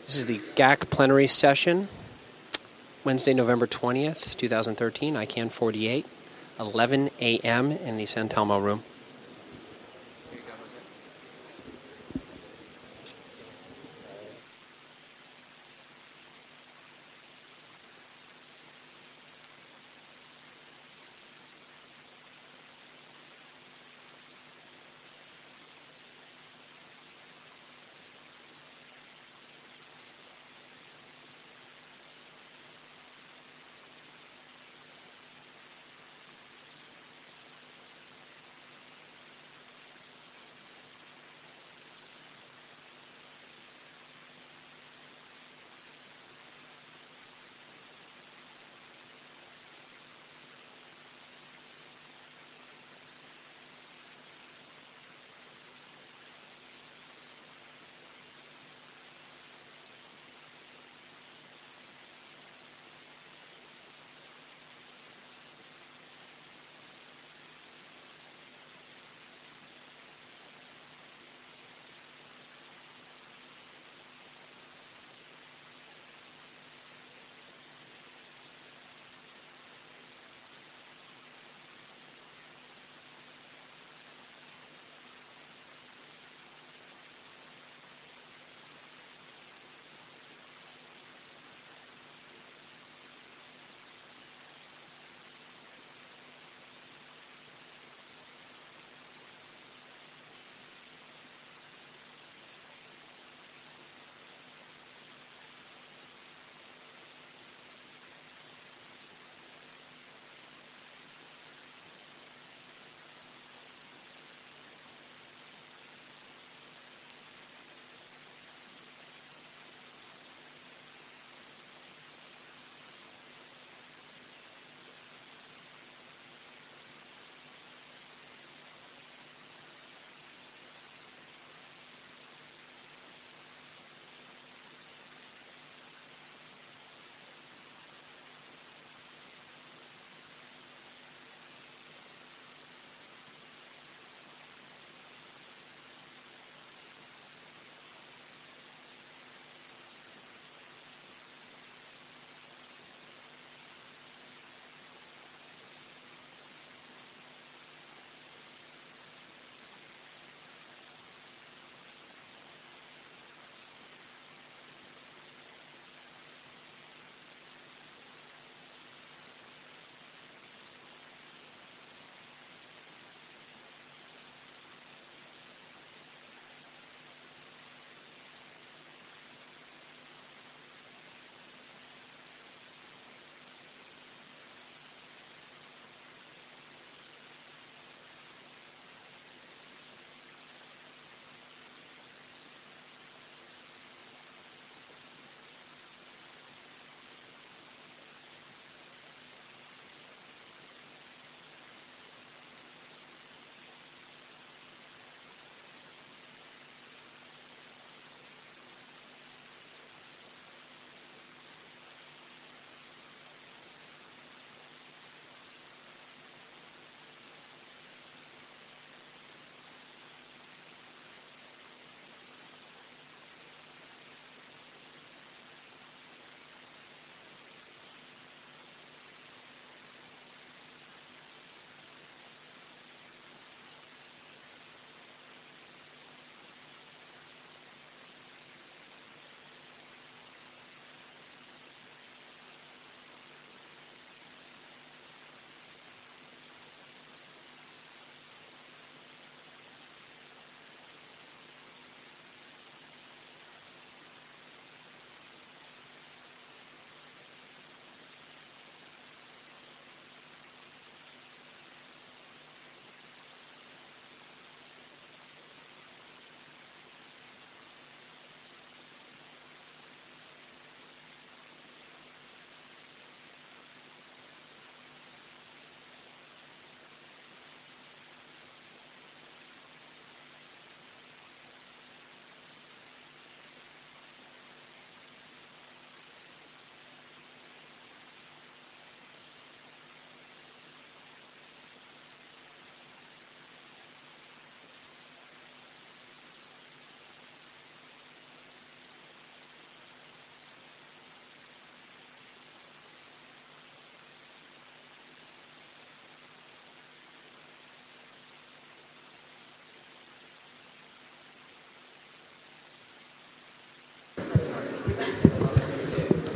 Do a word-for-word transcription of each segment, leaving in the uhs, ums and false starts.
This is the G A C plenary session, Wednesday, November twentieth, twenty thirteen, I CAN forty-eight, eleven a.m. in the San Telmo room.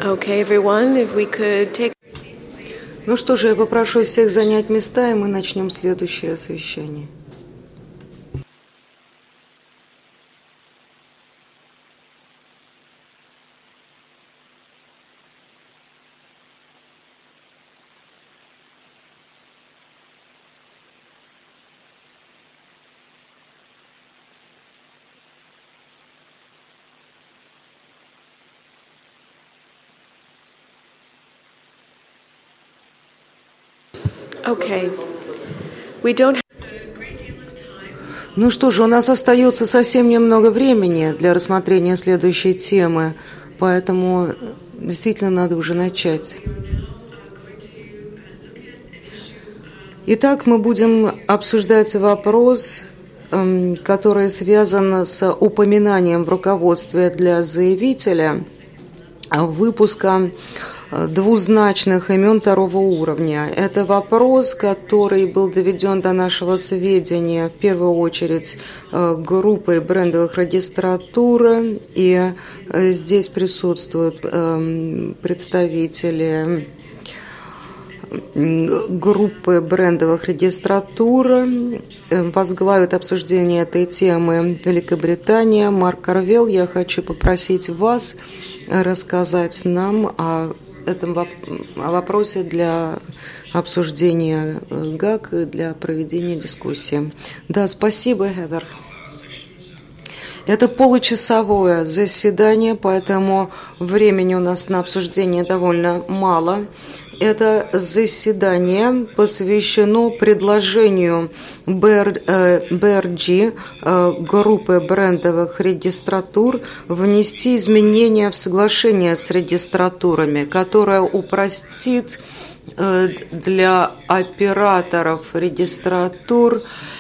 Okay, everyone, if we could take... Ну что же, я попрошу всех занять места, и мы начнем следующее освящение. Okay. We don't have... Ну что же, у нас остается совсем немного времени для рассмотрения следующей темы, поэтому действительно надо уже начать. Итак, мы будем обсуждать вопрос, который связан с упоминанием в руководстве для заявителя выпуска двузначных имен второго уровня. Это вопрос, который был доведен до нашего сведения в первую очередь группой брендовых регистратур, и здесь присутствуют представители группы брендовых регистратур. Возглавит обсуждение этой темы Великобритания. Марк Карвелл, я хочу попросить вас рассказать нам о этом вопросе для обсуждения ГАК и для проведения дискуссии. Да, спасибо, Хедер. Это получасовое заседание, поэтому времени у нас на обсуждение довольно мало. Это заседание посвящено предложению би ар джи, группы брендовых регистратур, внести изменения в соглашение с регистратурами, которое упростит для операторов регистратур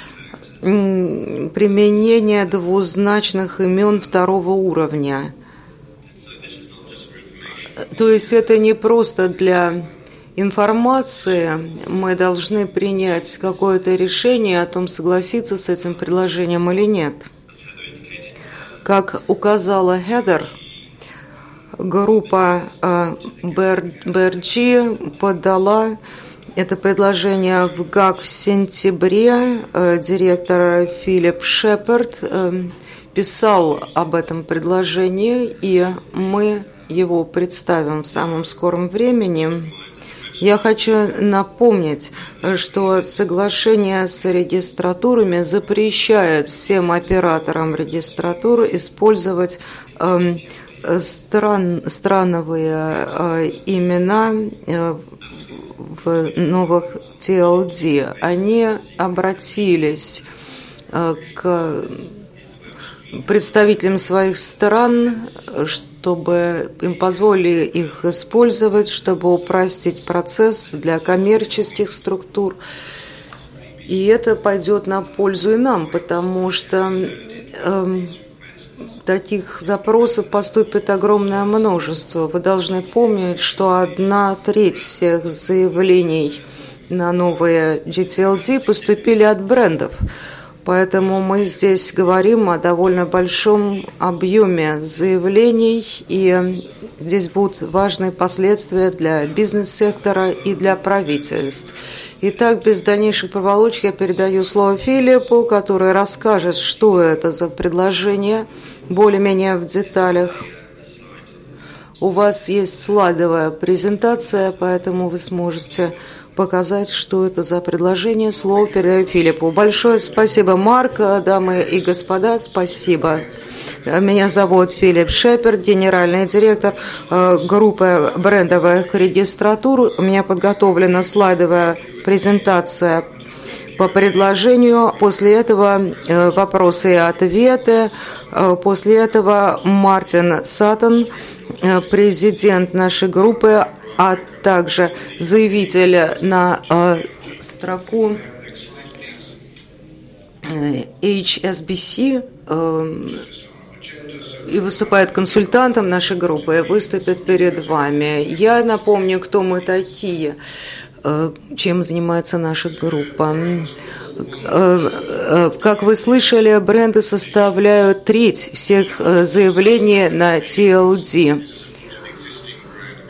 применение двузначных имен второго уровня. То есть это не просто для информации, мы должны принять какое-то решение о том, согласиться с этим предложением или нет. Как указала Хедер, группа би ар джи подала это предложение в ГАК в сентябре. Директор Филипп Шепард писал об этом предложении, и мы его представим в самом скором времени. Я хочу напомнить, что соглашение с регистратурами запрещает всем операторам регистратур использовать э, стран, страновые э, имена э, в новых ти эл ди. Они обратились э, к представителям своих стран, чтобы им позволили их использовать, чтобы упростить процесс для коммерческих структур. И это пойдет на пользу и нам, потому что э, таких запросов поступит огромное множество. Вы должны помнить, что одна треть всех заявлений на новые джи ти эл ди поступили от брендов. Поэтому мы здесь говорим о довольно большом объеме заявлений, и здесь будут важные последствия для бизнес-сектора и для правительств. Итак, без дальнейших проволочек я передаю слово Филиппу, который расскажет, что это за предложение, более-менее в деталях. У вас есть слайдовая презентация, поэтому вы сможете показать, что это за предложение. Слово передаю Филиппу. Большое спасибо, Марк, дамы и господа, спасибо. Меня зовут Филипп Шепард, генеральный директор группы брендовых регистратур. У меня подготовлена слайдовая презентация по предложению. После этого вопросы и ответы. После этого Мартин Саттон, президент нашей группы, а также заявитель на э, строку эйч эс би си э, и выступает консультантом нашей группы, выступит перед вами. Я напомню, кто мы такие, э, чем занимается наша группа. Э, э, как вы слышали, бренды составляют треть всех заявлений на ти эл ди.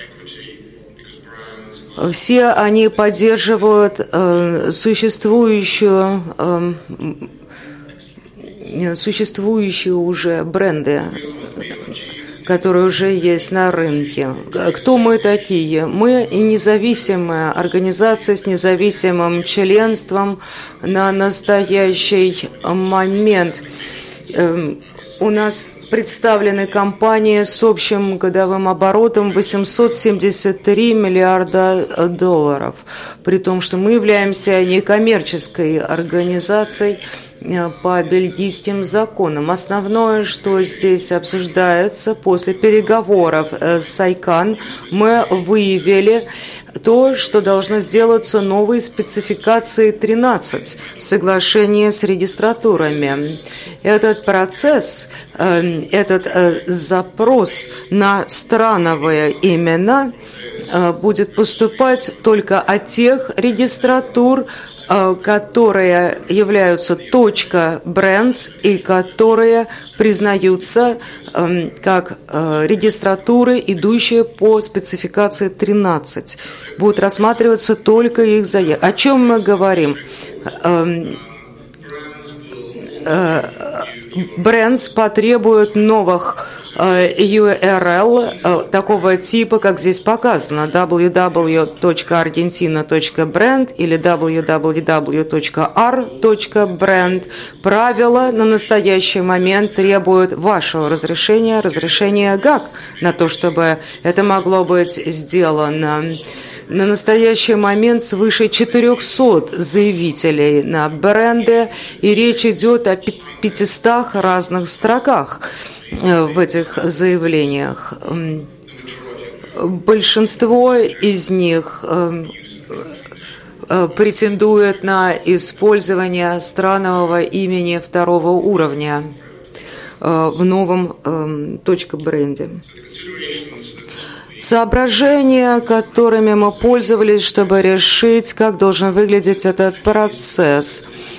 Все они поддерживают э, существующую, э, существующие уже бренды, которые уже есть на рынке. Кто мы такие? Мы независимая организация с независимым членством на настоящий момент. У нас представлены компании с общим годовым оборотом восемьсот семьдесят три миллиарда долларов, при том, что мы являемся некоммерческой организацией по бельгийским законам. Основное, что здесь обсуждается, после переговоров с ICANN мы выявили то, что должно сделаться новой спецификацией тринадцать в соглашении с регистратурами. Этот процесс, этот запрос на страновые имена будет поступать только от тех регистратур, которые являются .brands и которые признаются как регистратуры, идущие по спецификации тринадцать. Будут рассматриваться только их заявки. О чем мы говорим? Brands потребуют новых ю ар эл такого типа, как здесь показано, дабл ю дабл ю дабл ю точка аргентина точка brand или дабл ю дабл ю дабл ю точка ар точка brand. Правила на настоящий момент требуют вашего разрешения, разрешения гак на то, чтобы это могло быть сделано. На настоящий момент свыше четырехсот заявителей на бренды, и речь идет о пятистах разных строках в этих заявлениях. Большинство из них претендует на использование странового имени второго уровня в новом точка-бренде. Соображения, которыми мы пользовались, чтобы решить, как должен выглядеть этот процесс.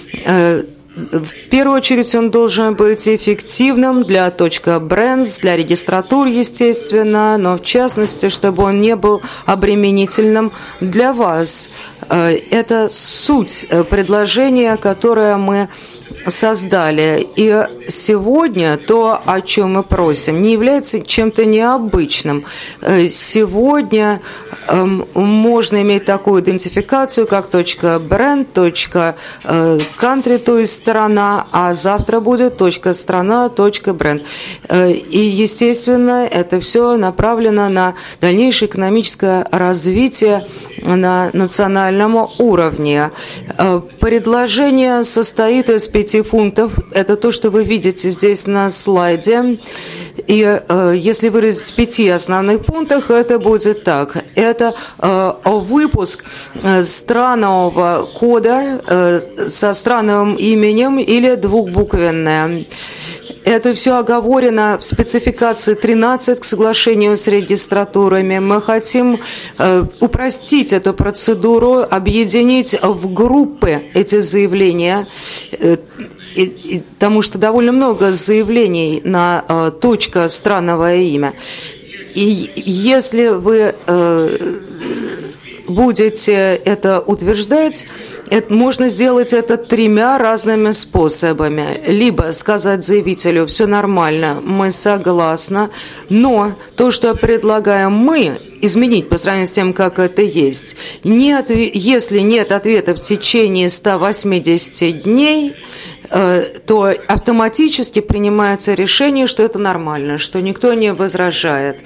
В первую очередь он должен быть эффективным для .brands, для регистратур, естественно, но в частности, чтобы он не был обременительным для вас. Это суть предложения, которое мы создали. И сегодня то, о чем мы просим, не является чем-то необычным. Сегодня можно иметь такую идентификацию, как .brand, .country, то есть страна, а завтра будет .страна, .brand. И, естественно, это все направлено на дальнейшее экономическое развитие на национальном уровне. Предложение состоит из пяти пунктов. Это то, что вы видите здесь на слайде. И э, если выразить в пяти основных пунктах, это будет так. Это э, выпуск э, странового кода э, со страновым именем или двухбуквенное. Это все оговорено в спецификации тринадцать к соглашению с регистратурами. Мы хотим э, упростить эту процедуру, объединить в группы эти заявления, э, и, и, потому что довольно много заявлений на э, точка страновое имя. И если вы э, будете это утверждать, это, можно сделать это тремя разными способами. Либо сказать заявителю: все нормально, мы согласны, но то, что предлагаем мы, изменить по сравнению с тем, как это есть. Нет, если нет ответа в течение ста восьмидесяти дней, то автоматически принимается решение, что это нормально, что никто не возражает.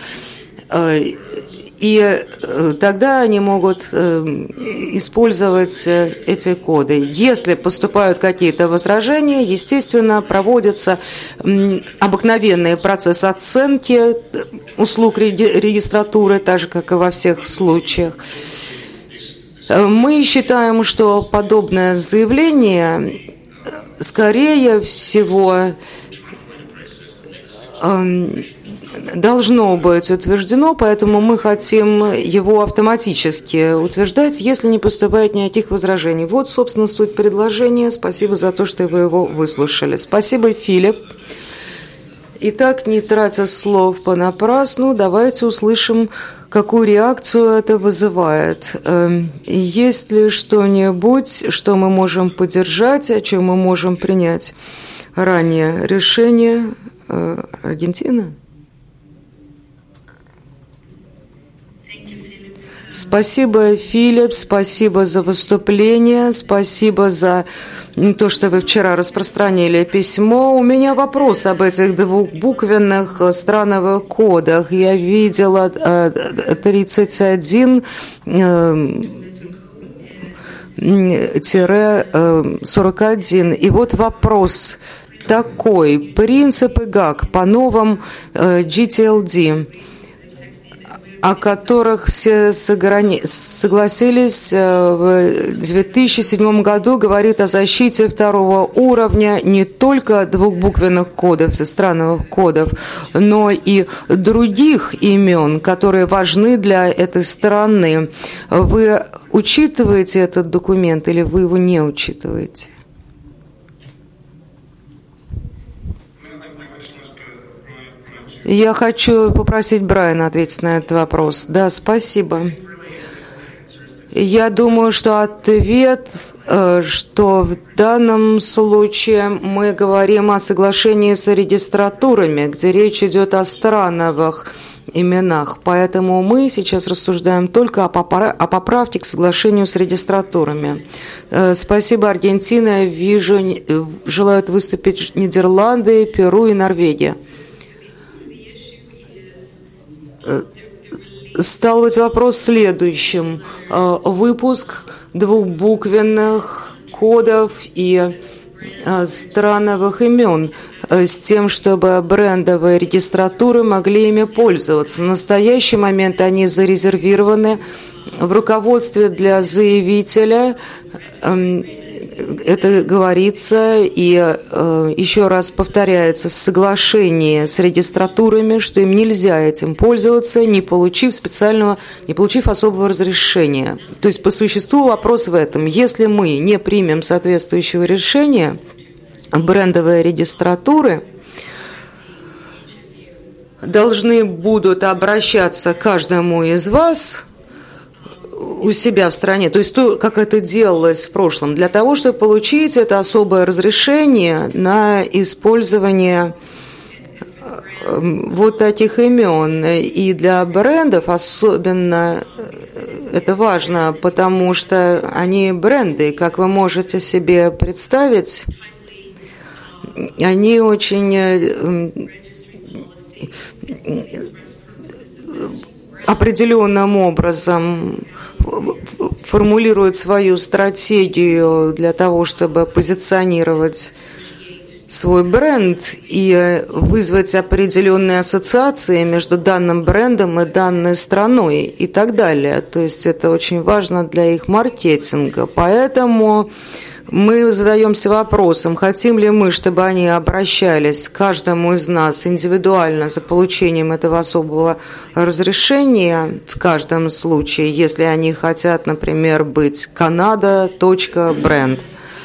И тогда они могут использовать эти коды. Если поступают какие-то возражения, естественно, проводится обыкновенный процесс оценки услуг регистратуры, так же, как и во всех случаях. Мы считаем, что подобное заявление, скорее всего, должно быть утверждено, поэтому мы хотим его автоматически утверждать, если не поступает никаких возражений. Вот, собственно, суть предложения. Спасибо за то, что вы его выслушали. Спасибо, Филипп. Итак, не тратя слов понапрасну, давайте услышим какую реакцию это вызывает. Есть ли что-нибудь, что мы можем поддержать, о чем мы можем принять ранее решение? Аргентина? Спасибо, Филипп, спасибо за выступление, спасибо за то, что вы вчера распространили письмо. У меня вопрос об этих двухбуквенных страновых кодах. Я видела тридцать один сорок один. И вот вопрос такой. Принципы ГАК по новым джи ти эл ди, о которых все согласились в две тысячи седьмом году, говорит о защите второго уровня не только двухбуквенных кодов, страновых кодов, но и других имен, которые важны для этой страны. Вы учитываете этот документ или вы его не учитываете? Я хочу попросить Брайана ответить на этот вопрос. Да, спасибо. Я думаю, что ответ, что в данном случае мы говорим о соглашении с регистратурами, где речь идет о страновых именах. Поэтому мы сейчас рассуждаем только о поправке к соглашению с регистратурами. Спасибо, Аргентина. Вижу, желают выступить Нидерланды, Перу и Норвегия. Стал быть вопрос следующим. Выпуск двухбуквенных кодов и страновых имен с тем, чтобы брендовые регистратуры могли ими пользоваться. В настоящий момент они зарезервированы в руководстве для заявителя. Это говорится и э, еще раз повторяется в соглашении с регистратурами, что им нельзя этим пользоваться, не получив специального, не получив особого разрешения. То есть по существу вопрос в этом. Если мы не примем соответствующего решения, брендовые регистратуры должны будут обращаться к каждому из вас у себя в стране, то есть то, как это делалось в прошлом, для того, чтобы получить это особое разрешение на использование вот таких имен. И для брендов особенно это важно, потому что они бренды, как вы можете себе представить, они очень определенным образом формулируют свою стратегию для того, чтобы позиционировать свой бренд и вызвать определенные ассоциации между данным брендом и данной страной и так далее. То есть это очень важно для их маркетинга. Поэтому мы задаемся вопросом, хотим ли мы, чтобы они обращались к каждому из нас индивидуально за получением этого особого разрешения в каждом случае, если они хотят, например, быть Канада, точка, бренд.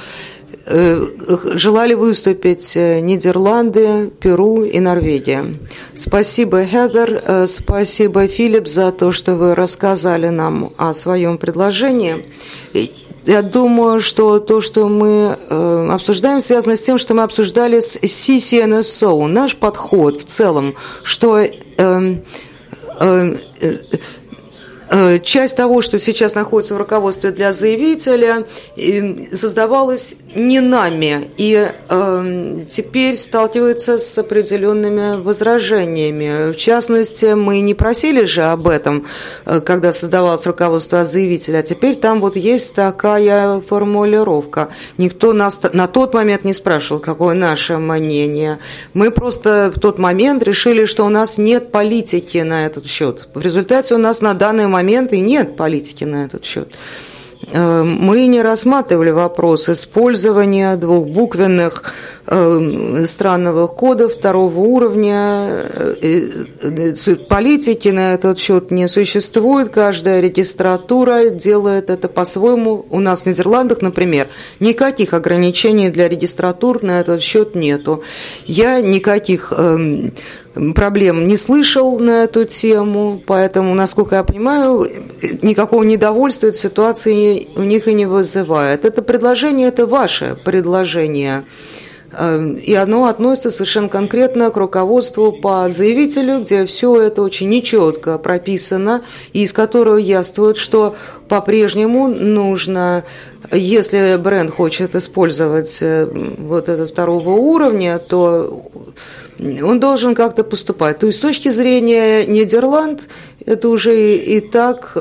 Желали выступить Нидерланды, Перу и Норвегия. Спасибо, Хедер, спасибо, Филипп, за то, что вы рассказали нам о своем предложении. Я думаю, что то, что мы э, обсуждаем, связано с тем, что мы обсуждали с си си эн эс о. Наш подход в целом, что э, э, э, э, часть того, что сейчас находится в руководстве для заявителя, э, создавалась не нами и э, теперь сталкивается с определенными возражениями. В частности, мы не просили же об этом, э, когда создавалось руководство заявителя, а теперь там вот есть такая формулировка. Никто нас на тот момент не спрашивал, какое наше мнение. Мы просто в тот момент решили, что у нас нет политики на этот счет. В результате у нас на данный момент и нет политики на этот счет. Мы не рассматривали вопрос использования двухбуквенных странного кода второго уровня. Политики на этот счет не существует. Каждая регистратура делает это по-своему. У нас в Нидерландах, например, никаких ограничений для регистратур на этот счет нету. Я никаких проблем не слышал на эту тему, поэтому, насколько я понимаю, никакого недовольства этой ситуации у них и не вызывает. Это предложение, это ваше предложение. И оно относится совершенно конкретно к руководству по заявителю, где все это очень нечетко прописано, и из которого яствует, что по-прежнему нужно, если бренд хочет использовать вот это второго уровня, то он должен как-то поступать. То есть с точки зрения Нидерланд, это уже и так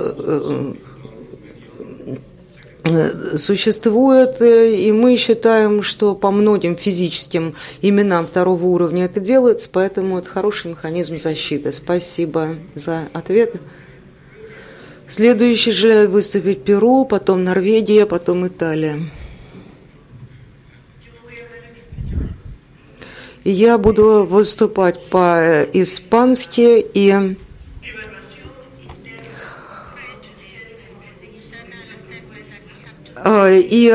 существует, и мы считаем, что по многим физическим именам второго уровня это делается, поэтому это хороший механизм защиты. Спасибо за ответ. Следующий же выступит Перу, потом Норвегия, потом Италия. Я буду выступать по-испански и И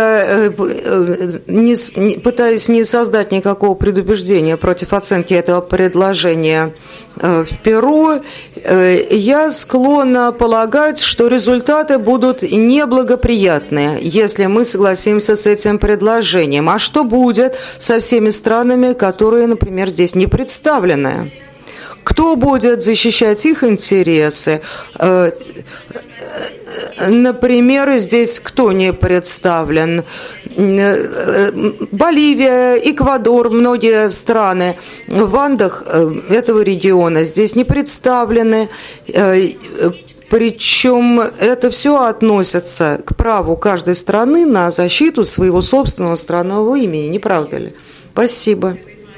не, пытаясь не создать никакого предубеждения против оценки этого предложения в Перу, я склонна полагать, что результаты будут неблагоприятные, если мы согласимся с этим предложением. А что будет со всеми странами, которые, например, здесь не представлены? Кто будет защищать их интересы? Например, здесь кто не представлен? Боливия, Эквадор, многие страны в Андах этого региона здесь не представлены. Причем это все относится к праву каждой страны на защиту своего собственного странного имени, не правда ли? Спасибо.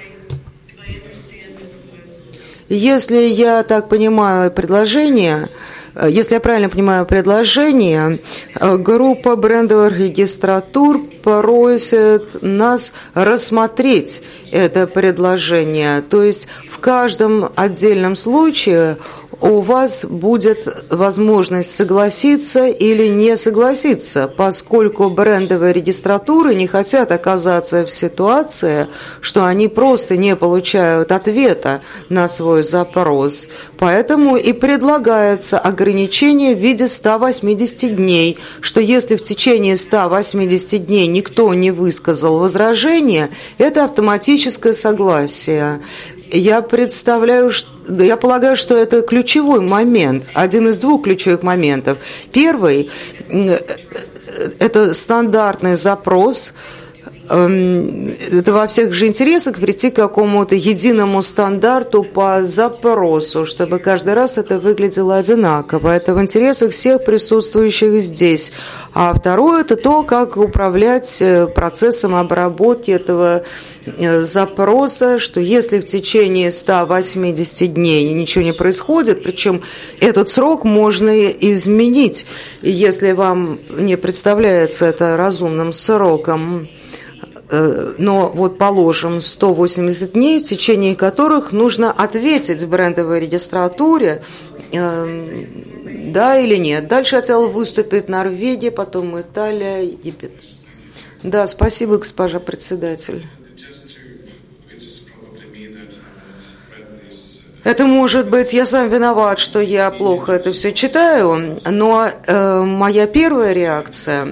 Если я так понимаю предложение, если я правильно понимаю предложение, группа брендовых регистратур просит нас рассмотреть это предложение. То есть в каждом отдельном случае у вас будет возможность согласиться или не согласиться, поскольку брендовые регистратуры не хотят оказаться в ситуации, что они просто не получают ответа на свой запрос. Поэтому и предлагается ограничение в виде ста восьмидесяти дней, что если в течение ста восьмидесяти дней никто не высказал возражения, это автоматическое согласие. Я представляю, я полагаю, что это ключевой момент, один из двух ключевых моментов. Первый – это стандартный запрос. Это во всех же интересах прийти к какому-то единому стандарту по запросу, чтобы каждый раз это выглядело одинаково. Это в интересах всех присутствующих здесь. А второе – это то, как управлять процессом обработки этого запроса, что если в течение ста восьмидесяти дней ничего не происходит, причем этот срок можно изменить, если вам не представляется это разумным сроком. Но вот положим сто восемьдесят дней, в течение которых нужно ответить в брендовой регистратуре, э, да или нет. Дальше хотела выступить Норвегия, потом Италия, Египет. Да, спасибо, госпожа председатель. Это может быть, я сам виноват, что я плохо это все читаю, но э, моя первая реакция...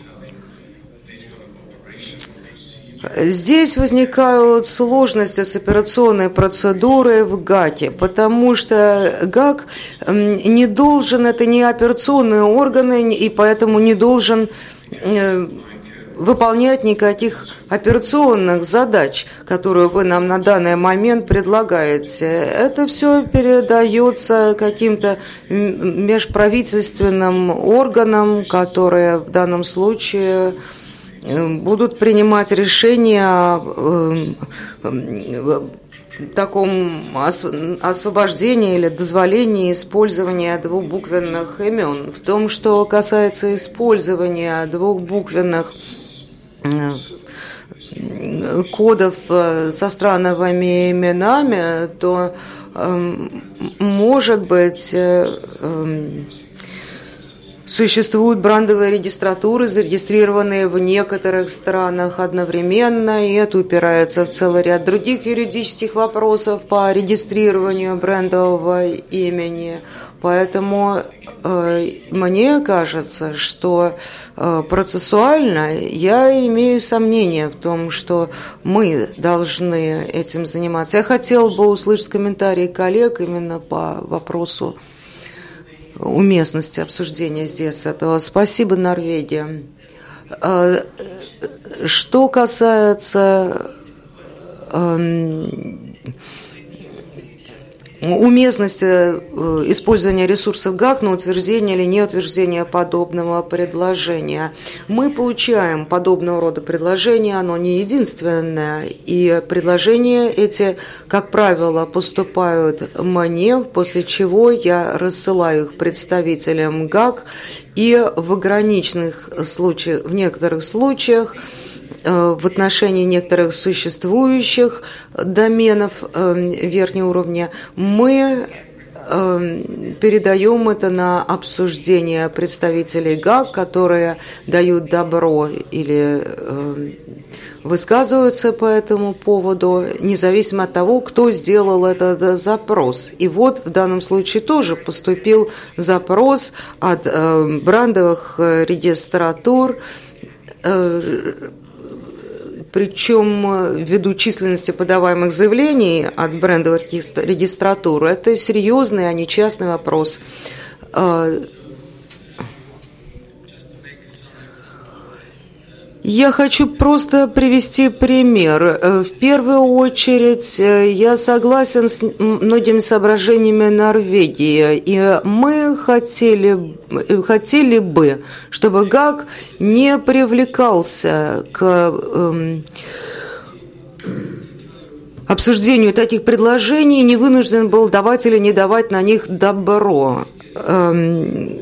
Здесь возникают сложности с операционной процедурой в ГАКе, потому что ГАК не должен, это не операционные органы, и поэтому не должен выполнять никаких операционных задач, которые вы нам на данный момент предлагаете. Это все передается каким-то межправительственным органам, которые в данном случае... будут принимать решения о таком освобождении или дозволении использования двухбуквенных имен. В том, что касается использования двухбуквенных кодов со страновыми именами, то, может быть, существуют брендовые регистратуры, зарегистрированные в некоторых странах одновременно, и это упирается в целый ряд других юридических вопросов по регистрированию брендового имени. Поэтому э, мне кажется, что э, процессуально я имею сомнения в том, что мы должны этим заниматься. Я хотела бы услышать комментарии коллег именно по вопросу уместности обсуждения здесь этого. Спасибо, Норвегия. Что касается уместности использования ресурсов ГАК на утверждение или неутверждение подобного предложения. Мы получаем подобного рода предложения, оно не единственное, и предложения эти, как правило, поступают мне, после чего я рассылаю их представителям ГАК, и в ограниченных случаях, в некоторых случаях, в отношении некоторых существующих доменов верхнего уровня мы передаем это на обсуждение представителей ГАК, которые дают добро или высказываются по этому поводу, независимо от того, кто сделал этот запрос. И вот в данном случае тоже поступил запрос от брендовых регистратур, причем ввиду численности подаваемых заявлений от брендовых регистратур, это серьезный, а не частный вопрос. Я хочу просто привести пример. В первую очередь, я согласен с многими соображениями Норвегии, и мы хотели, хотели бы, чтобы ГАК не привлекался к эм, обсуждению таких предложений, не вынужден был давать или не давать на них добро. Эм,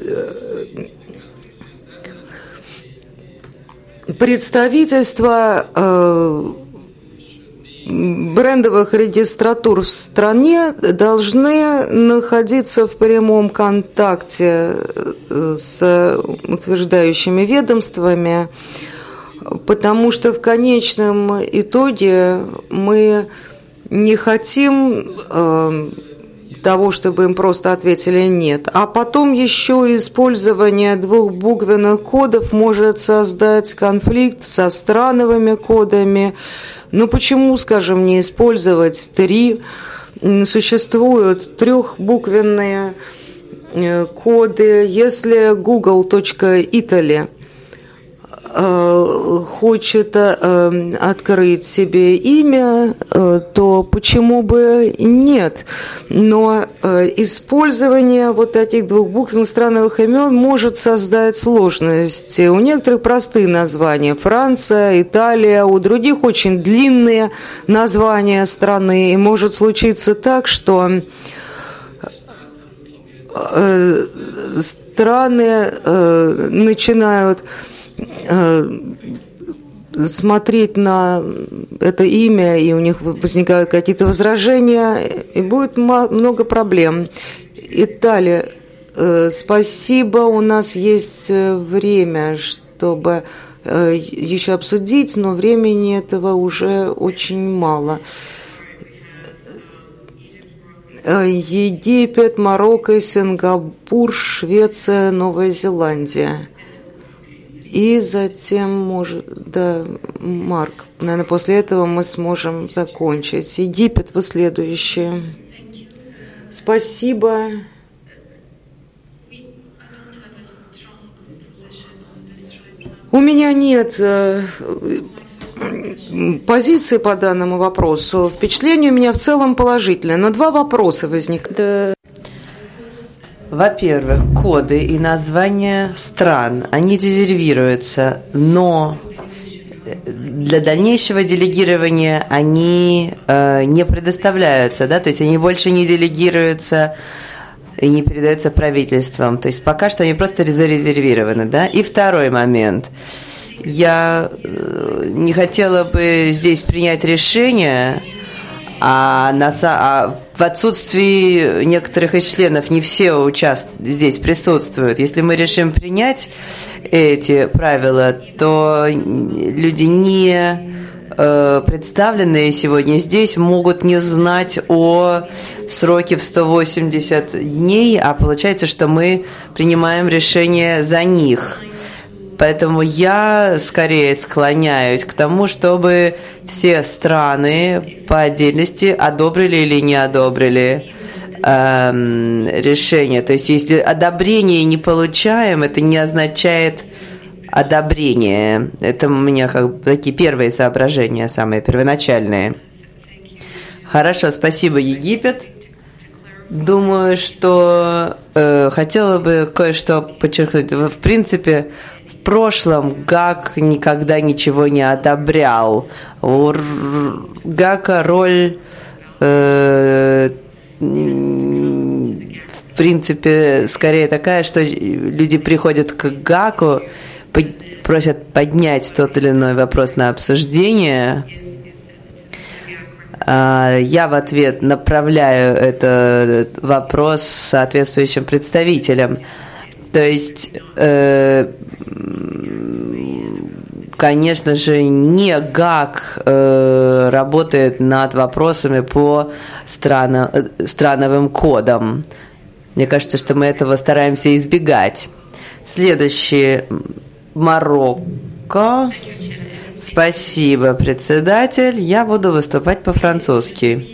Представительства э, брендовых регистратур в стране должны находиться в прямом контакте с утверждающими ведомствами, потому что в конечном итоге мы не хотим э, того, чтобы им просто ответили «нет». А потом еще использование двухбуквенных кодов может создать конфликт со страновыми кодами. Но почему, скажем, не использовать три? Существуют трехбуквенные коды. Если google.italy хочет открыть себе имя, то почему бы нет? Но использование вот таких двухбуквенных страновых имен может создать сложности. У некоторых простые названия: Франция, Италия, у других очень длинные названия страны. И может случиться так, что страны начинают смотреть на это имя, и у них возникают какие-то возражения, и будет много проблем. Италия, спасибо, у нас есть время, чтобы еще обсудить, но времени этого уже очень мало. Египет, Марокко, Сингапур, Швеция, Новая Зеландия. И затем, может, да, Марк, наверное, после этого мы сможем закончить. Египет, вы следующие. Спасибо. У меня нет э, позиции по данному вопросу. Впечатление у меня в целом положительное, но два вопроса возникли. Во-первых, коды и названия стран, они резервируются, но для дальнейшего делегирования они э, не предоставляются, да, то есть они больше не делегируются и не передаются правительствам, то есть пока что они просто зарезервированы, да. И второй момент. я не хотела бы здесь принять решение, а, на, а в отсутствии некоторых из членов не все участ... здесь присутствуют. Если мы решим принять эти правила, то люди, не э, представленные сегодня здесь, могут не знать о сроке в сто восемьдесят дней, а получается, что мы принимаем решение за них. Поэтому я скорее склоняюсь к тому, чтобы все страны по отдельности одобрили или не одобрили эм, решение. То есть, если одобрение не получаем, это не означает одобрение. Это у меня как бы такие первые соображения, самые первоначальные. Хорошо, спасибо, Египет. Думаю, что э, хотела бы кое-что подчеркнуть. В принципе, в прошлом ГАК никогда ничего не одобрял. У ГАКа роль, э, в принципе, скорее такая, что люди приходят к ГАКу, под, просят поднять тот или иной вопрос на обсуждение. Я в ответ направляю этот вопрос соответствующим представителям. То есть, э, конечно же, не ГАК э, работает над вопросами по страна, страновым кодам. Мне кажется, что мы этого стараемся избегать. Следующий – Марокко. Спасибо, председатель. Я буду выступать по-французски.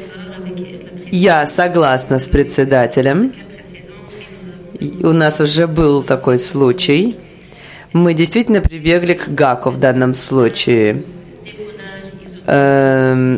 Я согласна с председателем. У нас уже был такой случай. Мы действительно прибегли к ГАКу в данном случае. Эм...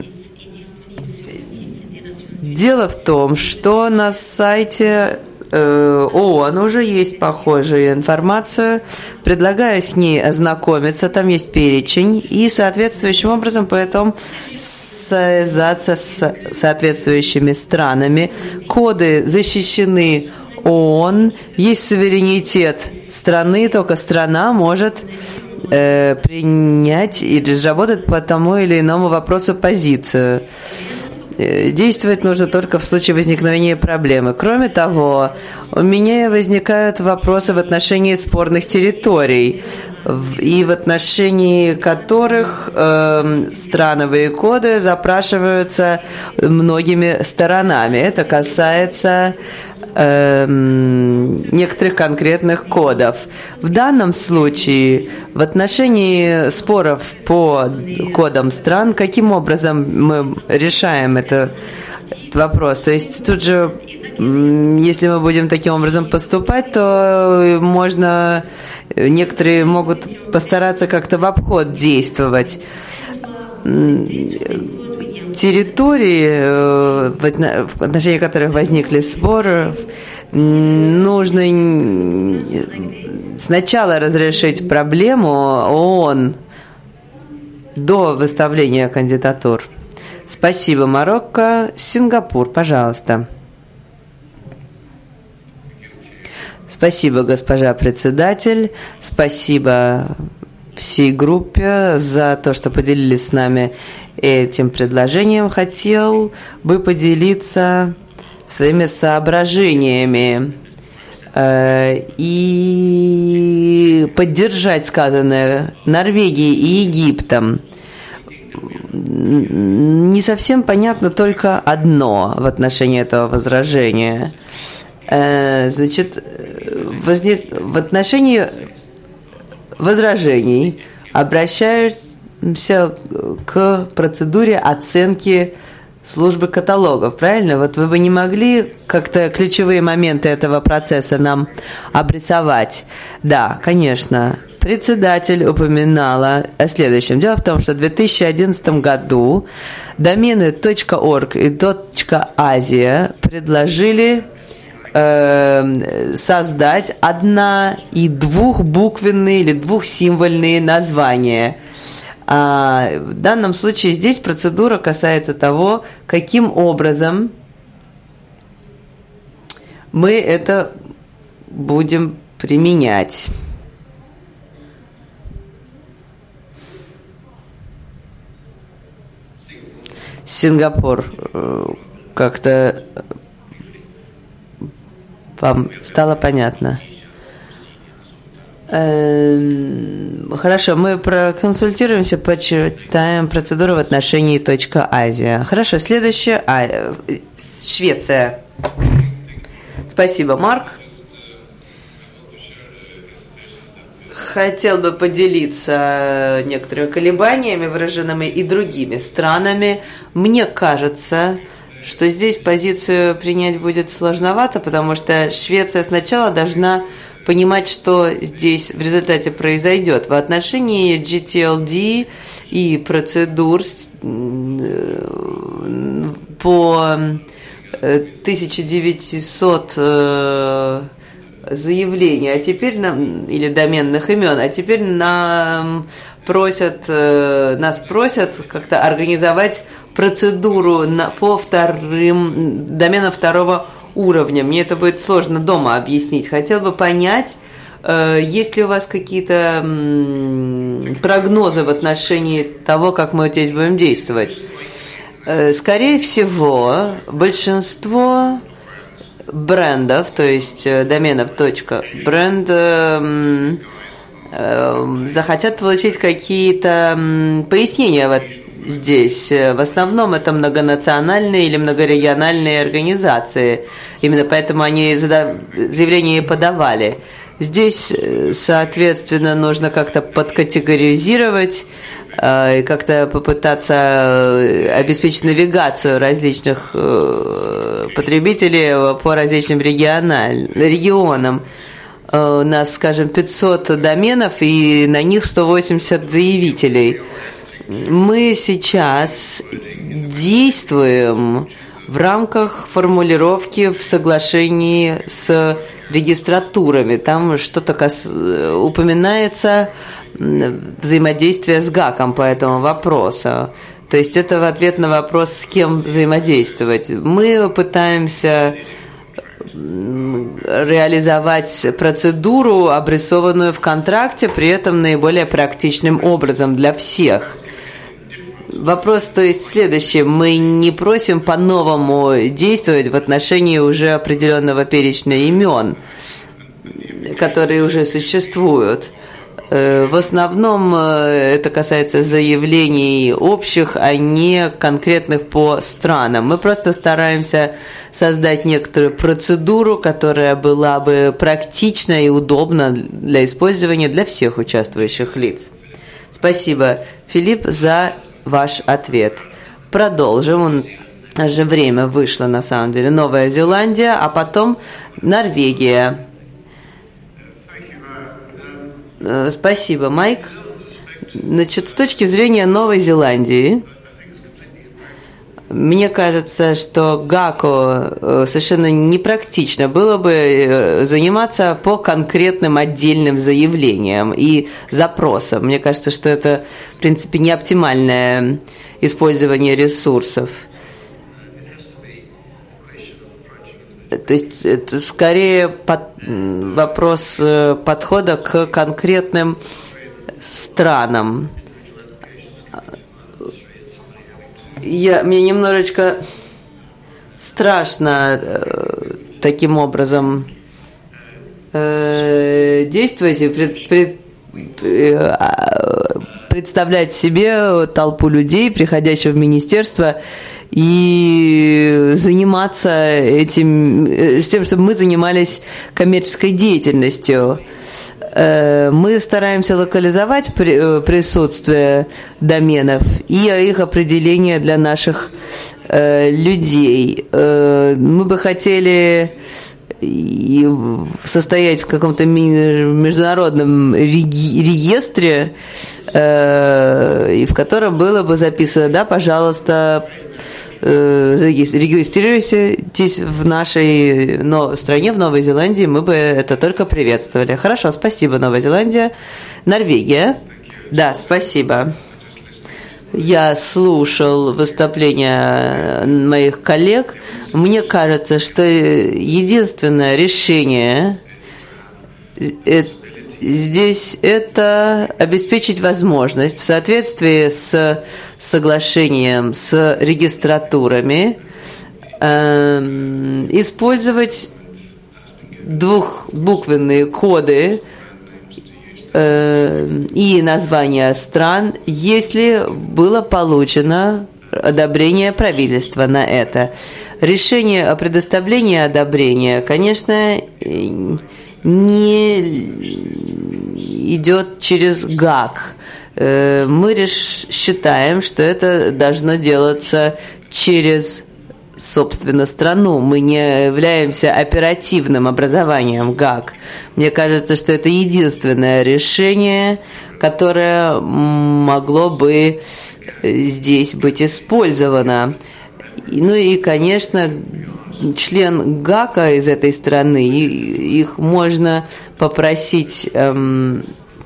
Дело в том, что на сайте ООН уже есть похожая информация. Предлагаю с ней ознакомиться. Там есть перечень. И соответствующим образом поэтому связаться с соответствующими странами. Коды защищены ООН. Есть суверенитет страны. Только страна может э, принять и разработать по тому или иному вопросу позицию. Действовать нужно только в случае возникновения проблемы. Кроме того, у меня возникают вопросы в отношении спорных территорий, и в отношении которых э, страновые коды запрашиваются многими сторонами. Это касается э, некоторых конкретных кодов. В данном случае, в отношении споров по кодам стран, каким образом мы решаем это, этот вопрос? То есть тут же, если мы будем таким образом поступать, то можно, некоторые могут постараться как-то в обход действовать. Территории, в отношении которых возникли споры, нужно сначала разрешить проблему ООН до выставления кандидатур. Спасибо, Марокко. Сингапур, пожалуйста. Спасибо, госпожа председатель. Спасибо всей группе за то, что поделились с нами этим предложением. Хотел бы поделиться своими соображениями э, и поддержать сказанное Норвегией и Египтом. Не совсем понятно только одно в отношении этого возражения. Э, значит, возник, в отношении возражений обращаемся к процедуре оценки службы каталогов, правильно? Вот вы бы не могли как-то ключевые моменты этого процесса нам обрисовать? Да, конечно. Председатель упоминала о следующем. Дело в том, что в две тысячи одиннадцатом году домены .org и .asia предложили э, создать одно- и двухбуквенные или двухсимвольные названия. А в данном случае здесь процедура касается того, каким образом мы это будем применять. Сингапур. Как-то вам стало понятно? Хорошо, мы проконсультируемся, почитаем процедуру в отношении .Азия. Хорошо, следующее. А, Швеция. Спасибо, Марк. Хотел бы поделиться некоторыми колебаниями, выраженными и другими странами. Мне кажется, что здесь позицию принять будет сложновато, потому что Швеция сначала должна понимать, что здесь в результате произойдет. В отношении джи ти эл ди и процедур по тысяча девятьсот заявлений, а теперь нам, или доменных имен, а теперь нам просят, нас просят как-то организовать процедуру на, по вторым доменам второго уровня. Мне это будет сложно дома объяснить. Хотел бы понять, э, есть ли у вас какие-то м, прогнозы в отношении того, как мы здесь будем действовать. Э, скорее всего, большинство брендов, то есть доменов .бренд, э, э, захотят получить какие-то м, пояснения в здесь. В основном это многонациональные или многорегиональные организации. Именно поэтому они заявления подавали. Здесь, соответственно, нужно как-то подкатегоризировать и как-то попытаться обеспечить навигацию различных потребителей по различным регионам. У нас, скажем, пятьсот доменов, и на них сто восемьдесят заявителей. Мы сейчас действуем в рамках формулировки в соглашении с регистратурами. Там что-то кас... упоминается взаимодействие с ГАКом по этому вопросу. То есть это в ответ на вопрос, с кем взаимодействовать. Мы пытаемся реализовать процедуру, обрисованную в контракте, при этом наиболее практичным образом для всех. Вопрос, то есть, следующий. Мы не просим по-новому действовать в отношении уже определенного перечня имен, которые уже существуют. В основном это касается заявлений общих, а не конкретных по странам. Мы просто стараемся создать некоторую процедуру, которая была бы практична и удобна для использования для всех участвующих лиц. Спасибо, Филипп, за ваш ответ. Продолжим. У нас же время вышло, на самом деле. Новая Зеландия, а потом Норвегия. Спасибо, Майк. Значит, с точки зрения Новой Зеландии, мне кажется, что ГАКу совершенно непрактично было бы заниматься по конкретным отдельным заявлениям и запросам. Мне кажется, что это, в принципе, не оптимальное использование ресурсов. То есть это скорее под, вопрос подхода к конкретным странам. Я, мне немножечко страшно э, таким образом э, действовать и пред, пред, э, представлять себе толпу людей, приходящих в министерство, и заниматься этим, с тем, чтобы мы занимались коммерческой деятельностью. Мы стараемся локализовать присутствие доменов и их определение для наших людей. Мы бы хотели состоять в каком-то международном реестре, и в котором было бы записано, да, пожалуйста, регистрируйтесь в нашей стране, в Новой Зеландии, мы бы это только приветствовали. Хорошо, спасибо, Новая Зеландия. Норвегия. Да, спасибо. Я слушал выступления моих коллег. Мне кажется, что единственное решение здесь это обеспечить возможность в соответствии с соглашением с регистратурами, э, использовать двухбуквенные коды э, и названия стран, если было получено одобрение правительства на это. Решение о предоставлении одобрения, конечно, не идет через ГАК. Мы реш... считаем, что это должно делаться через, собственно, страну. Мы не являемся оперативным образованием ГАК. Мне кажется, что это единственное решение, которое могло бы здесь быть использовано. Ну и, конечно, член ГАКа из этой страны, их можно попросить эм,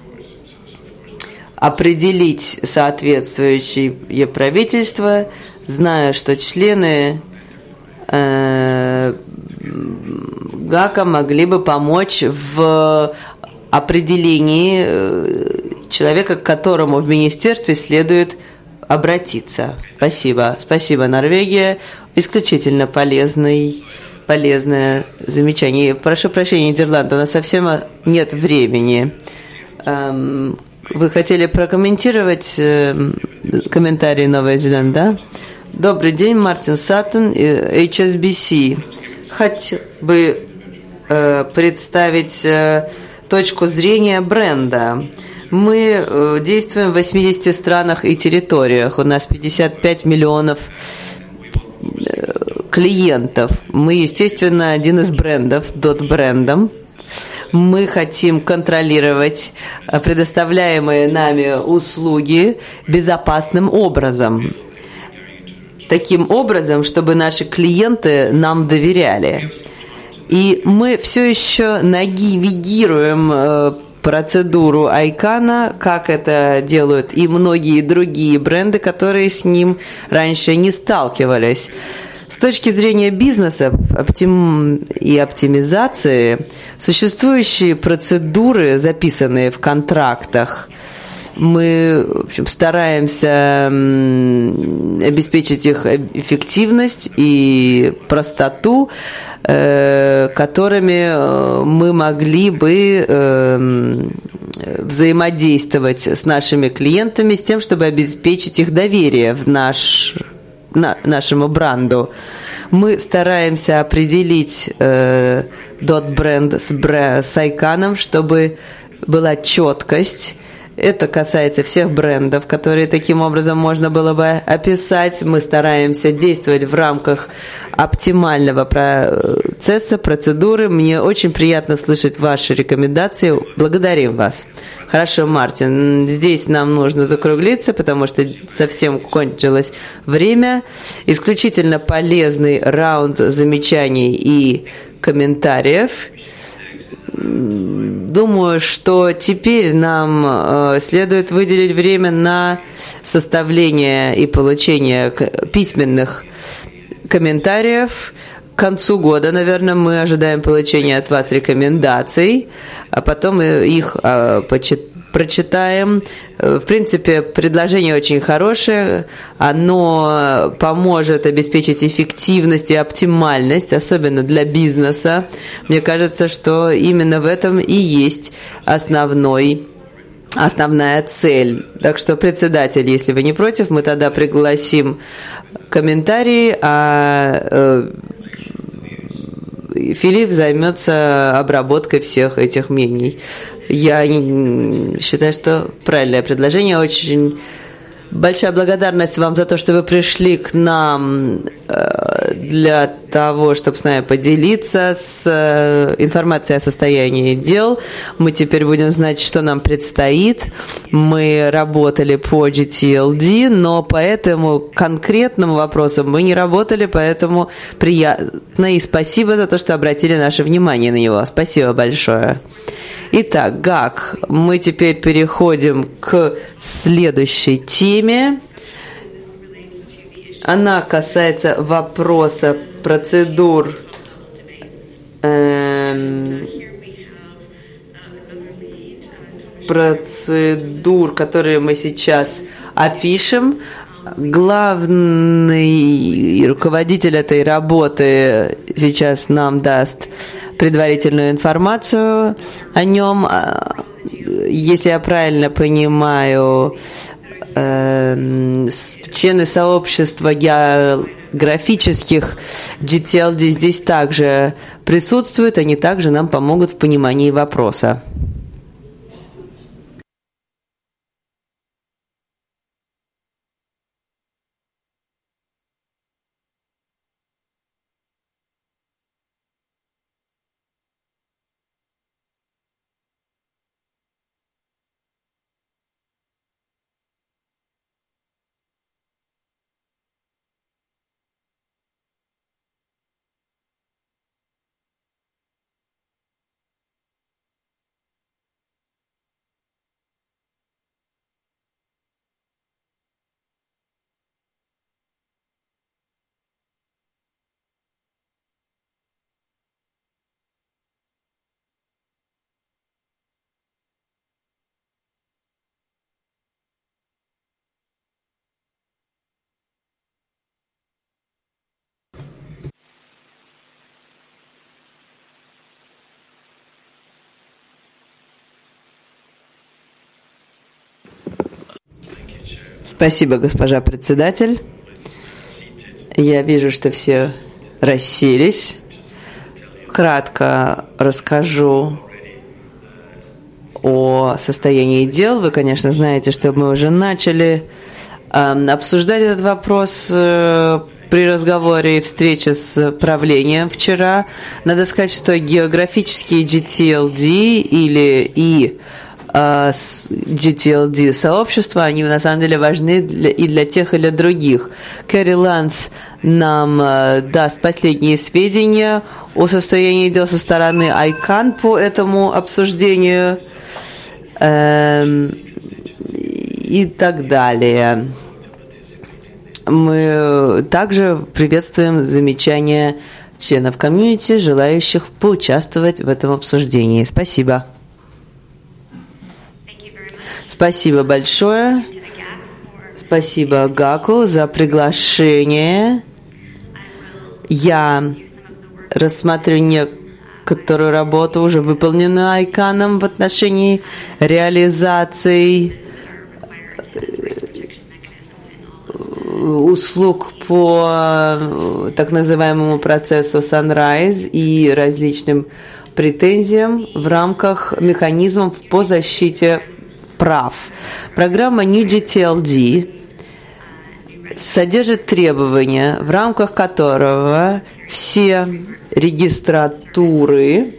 определить соответствующее правительство, зная, что члены э, ГАКа могли бы помочь в определении человека, к которому в министерстве следует обратиться. Спасибо. Спасибо, Норвегия. Исключительно полезный, полезное замечание. Прошу прощения, Нидерланды, у нас совсем нет времени. Вы хотели прокомментировать комментарии Новая Зеландия? Добрый день, Мартин Саттон, эйч эс би си. Хотел бы представить точку зрения бренда. Мы действуем в восьмидесяти странах и территориях. У нас пятьдесят пять миллионов клиентов. Мы, естественно, один из брендов, дот-брендом. Мы хотим контролировать предоставляемые нами услуги безопасным образом. Таким образом, чтобы наши клиенты нам доверяли. И мы все еще навигируем процедуру Айкана, как это делают и многие другие бренды, которые с ним раньше не сталкивались. С точки зрения бизнеса оптим... и оптимизации, существующие процедуры, записанные в контрактах, мы, в общем, стараемся обеспечить их эффективность и простоту, которыми мы могли бы взаимодействовать с нашими клиентами с тем, чтобы обеспечить их доверие в наш, на, нашему бренду. Мы стараемся определить дот-бренд с, с Айканом, чтобы была четкость. Это касается всех брендов, которые таким образом можно было бы описать. Мы стараемся действовать в рамках оптимального процесса, процедуры. Мне очень приятно слышать ваши рекомендации. Благодарим вас. Хорошо, Мартин, здесь нам нужно закруглиться, потому что совсем кончилось время. Исключительно полезный раунд замечаний и комментариев. Думаю, что теперь нам э, следует выделить время на составление и получение письменных комментариев. К концу года, наверное, мы ожидаем получения от вас рекомендаций, а потом их э, почитаем. прочитаем. В принципе, предложение очень хорошее. Оно поможет обеспечить эффективность и оптимальность, особенно для бизнеса. Мне кажется, что именно в этом и есть основной, основная цель. Так что, председатель, если вы не против, мы тогда пригласим комментарии, а Филипп займется обработкой всех этих мнений. Я считаю, что правильное предложение. Очень большая благодарность вам за то, что вы пришли к нам для того, чтобы с нами поделиться с информацией о состоянии дел. Мы теперь будем знать, что нам предстоит. Мы работали по джи ти эл ди, но по этому конкретному вопросу мы не работали, поэтому приятно и спасибо за то, что обратили наше внимание на него. Спасибо большое. Итак, ГАК, мы теперь переходим к следующей теме. Она касается вопроса процедур эм, процедур, которые мы сейчас опишем. Главный руководитель этой работы сейчас нам даст предварительную информацию о нем. Если я правильно понимаю, члены сообщества географических джи ти эл ди здесь также присутствуют, они также нам помогут в понимании вопроса. Спасибо, госпожа председатель. Я вижу, что все расселись. Кратко расскажу о состоянии дел. Вы, конечно, знаете, что мы уже начали э, обсуждать этот вопрос э, при разговоре и встрече с правлением вчера. Надо сказать, что географические джи ти эл ди или и джи ти эл ди сообщества, они на самом деле важны для, и для тех, и для других. Кэрри Ланс нам э, даст последние сведения о состоянии дел со стороны айкан по этому обсуждению э, и так далее. Мы также приветствуем замечания членов комьюнити, желающих поучаствовать в этом обсуждении. Спасибо. Спасибо большое. Спасибо ГАКу за приглашение. Я рассмотрю некоторую работу, уже выполненную айканом в отношении реализации услуг по так называемому процессу Sunrise и различным претензиям в рамках механизмов по защите прав. Программа New джи ти эл ди содержит требования, в рамках которого все регистратуры,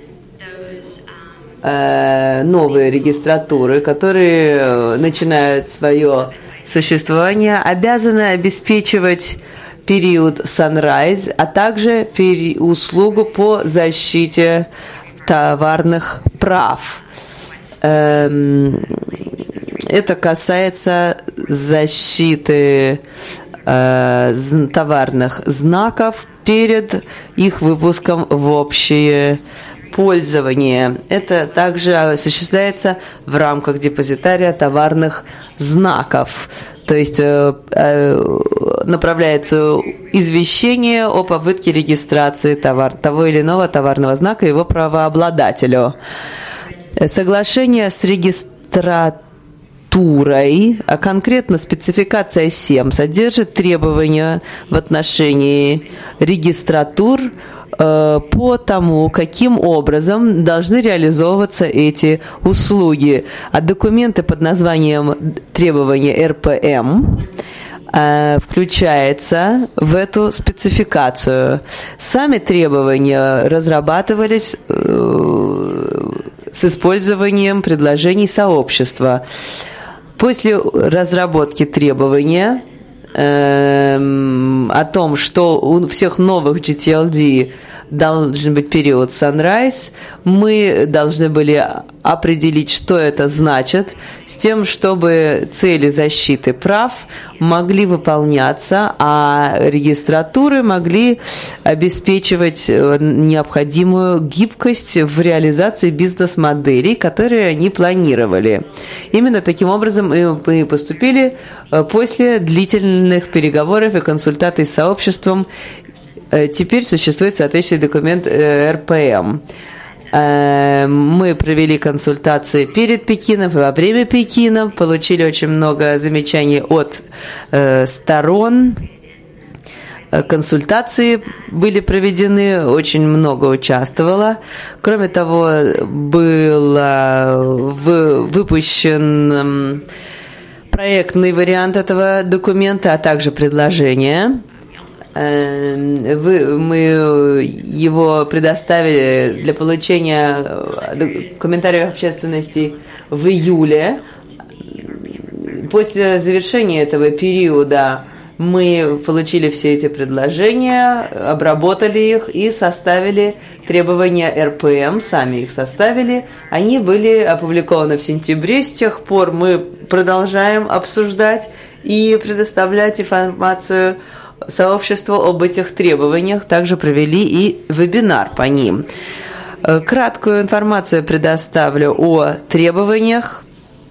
э, новые регистратуры, которые начинают свое существование, обязаны обеспечивать период Sunrise, а также пери- услугу по защите товарных прав. Это касается защиты э, товарных знаков перед их выпуском в общее пользование. Это также осуществляется в рамках депозитария товарных знаков. То есть э, э, направляется извещение о попытке регистрации товар, того или иного товарного знака его правообладателю. Соглашение с регистратурой, а конкретно спецификация семь, содержит требования в отношении регистратур э, по тому, каким образом должны реализовываться эти услуги. А документы под названием требования эр пэ эм э, включается в эту спецификацию. Сами требования разрабатывались э, с использованием предложений сообщества. После разработки требования э, о том, что у всех новых джи ти эл ди должен быть период Sunrise. Мы должны были определить, что это значит, с тем, чтобы цели защиты прав могли выполняться, а регистратуры могли обеспечивать необходимую гибкость в реализации бизнес-моделей, которые они планировали. Именно таким образом мы поступили после длительных переговоров и консультаций с сообществом. Теперь существует соответствующий документ эр пэ эм. Мы провели консультации перед Пекином и во время Пекина, получили очень много замечаний от сторон. Консультации были проведены, очень много участвовало. Кроме того, был выпущен проектный вариант этого документа, а также предложение. Вы, мы его предоставили для получения комментариев общественности в июле. После завершения этого периода мы получили все эти предложения, обработали их и составили требования эр пэ эм, сами их составили. Они были опубликованы в сентябре. С тех пор мы продолжаем обсуждать и предоставлять информацию сообществу об этих требованиях. Также провели и вебинар по ним. Краткую информацию предоставлю о требованиях.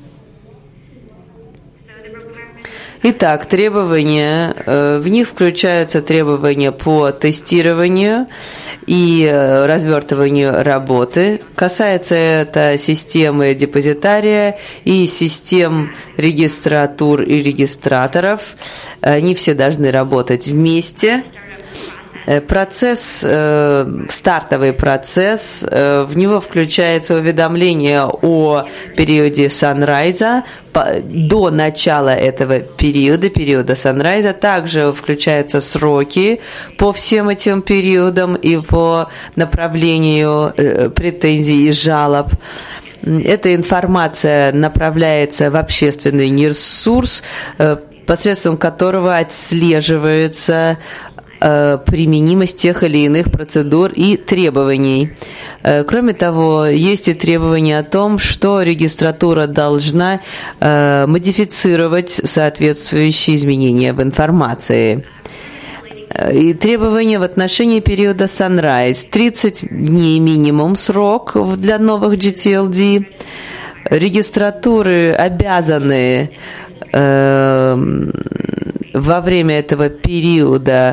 Итак, требования, в них включаются требования по тестированию и развертыванию работы. Касается это системы депозитария и систем регистратур и регистраторов. Они все должны работать вместе. Процесс, стартовый процесс, в него включается уведомление о периоде Sunrise. До начала этого периода, периода Sunrise, также включаются сроки по всем этим периодам и по направлению претензий и жалоб. Эта информация направляется в общественный ресурс, посредством которого отслеживается применимость тех или иных процедур и требований. Кроме того, есть и требования о том, что регистратура должна модифицировать соответствующие изменения в информации. И требования в отношении периода Sunrise. тридцать дней минимум срок для новых джи ти эл ди. Регистратуры обязаны э, во время этого периода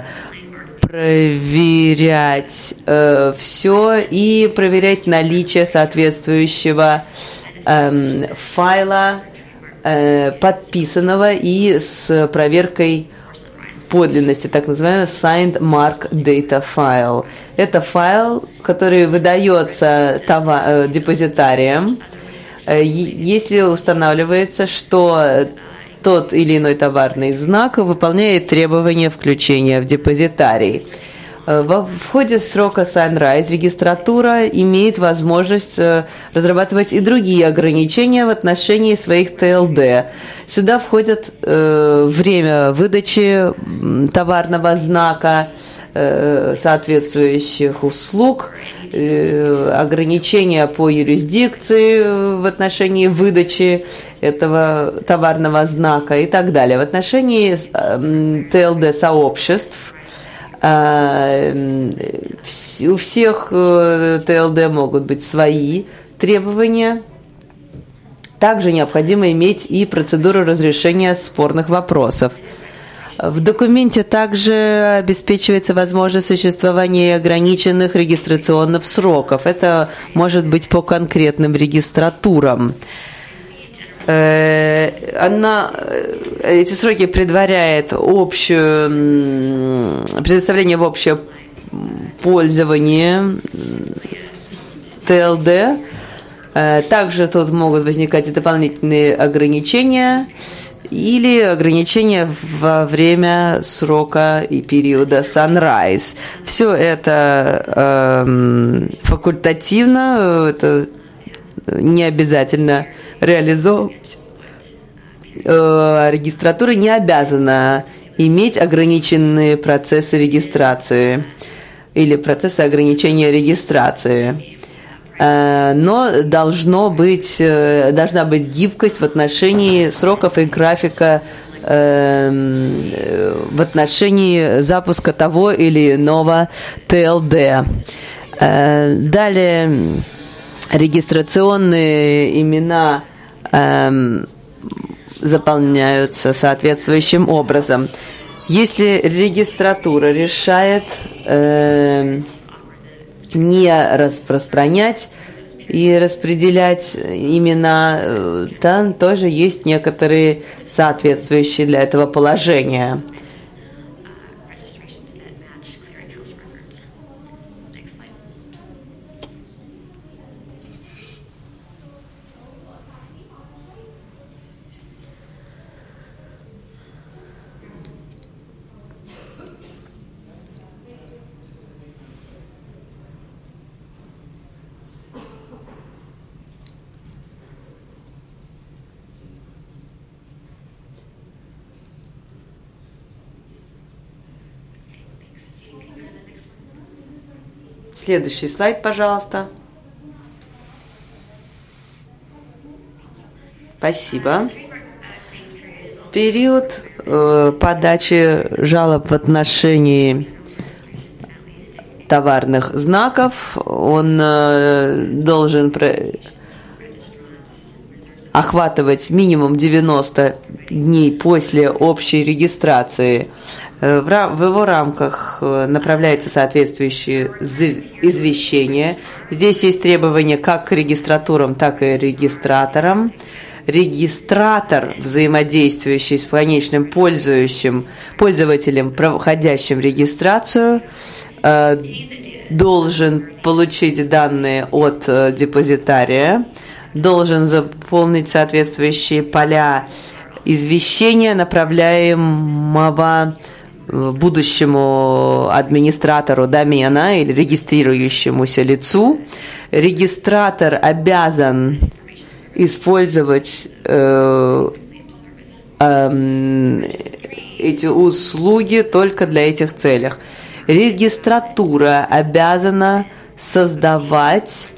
проверять э, все и проверять наличие соответствующего э, файла, э, подписанного и с проверкой подлинности, так называемый signed mark data file. Это файл, который выдается товар, э, депозитариям, э, если устанавливается, что тот или иной товарный знак выполняет требования включения в депозитарий. В ходе срока Sunrise регистратура имеет возможность разрабатывать и другие ограничения в отношении своих тэ эл дэ. Сюда входят время выдачи товарного знака, соответствующих услуг, ограничения по юрисдикции в отношении выдачи этого товарного знака и так далее. В отношении тэ эл дэ сообществ у всех тэ эл дэ могут быть свои требования. Также необходимо иметь и процедуру разрешения спорных вопросов. В документе также обеспечивается возможность существования ограниченных регистрационных сроков. Это может быть по конкретным регистратурам. Она, эти сроки предваряет общую, предоставление в общее пользование тэ эл дэ. Также тут могут возникать и дополнительные ограничения или ограничения во время срока и периода Sunrise. Все это э, факультативно, это не обязательно реализовывать. Э, регистратура не обязана иметь ограниченные процессы регистрации. или процесса ограничения регистрации. Но должно быть, должна быть гибкость в отношении сроков и графика в отношении запуска того или иного Т Л Д. Далее регистрационные имена заполняются соответствующим образом. Если регистратура решает не распространять и распределять имена, там тоже есть некоторые соответствующие для этого положения. Следующий слайд, пожалуйста. Спасибо. Период э, подачи жалоб в отношении товарных знаков, он э, должен про... охватывать минимум девяносто дней после общей регистрации. В, в его рамках направляются соответствующие извещения. Здесь есть требования как к регистратурам, так и регистраторам. Регистратор, взаимодействующий с конечным пользующим, пользователем, проходящим регистрацию, должен получить данные от депозитария, должен заполнить соответствующие поля извещения, направляемого будущему администратору домена или регистрирующемуся лицу. Регистратор обязан использовать э, э, эти услуги только для этих целей. Регистратура обязана создавать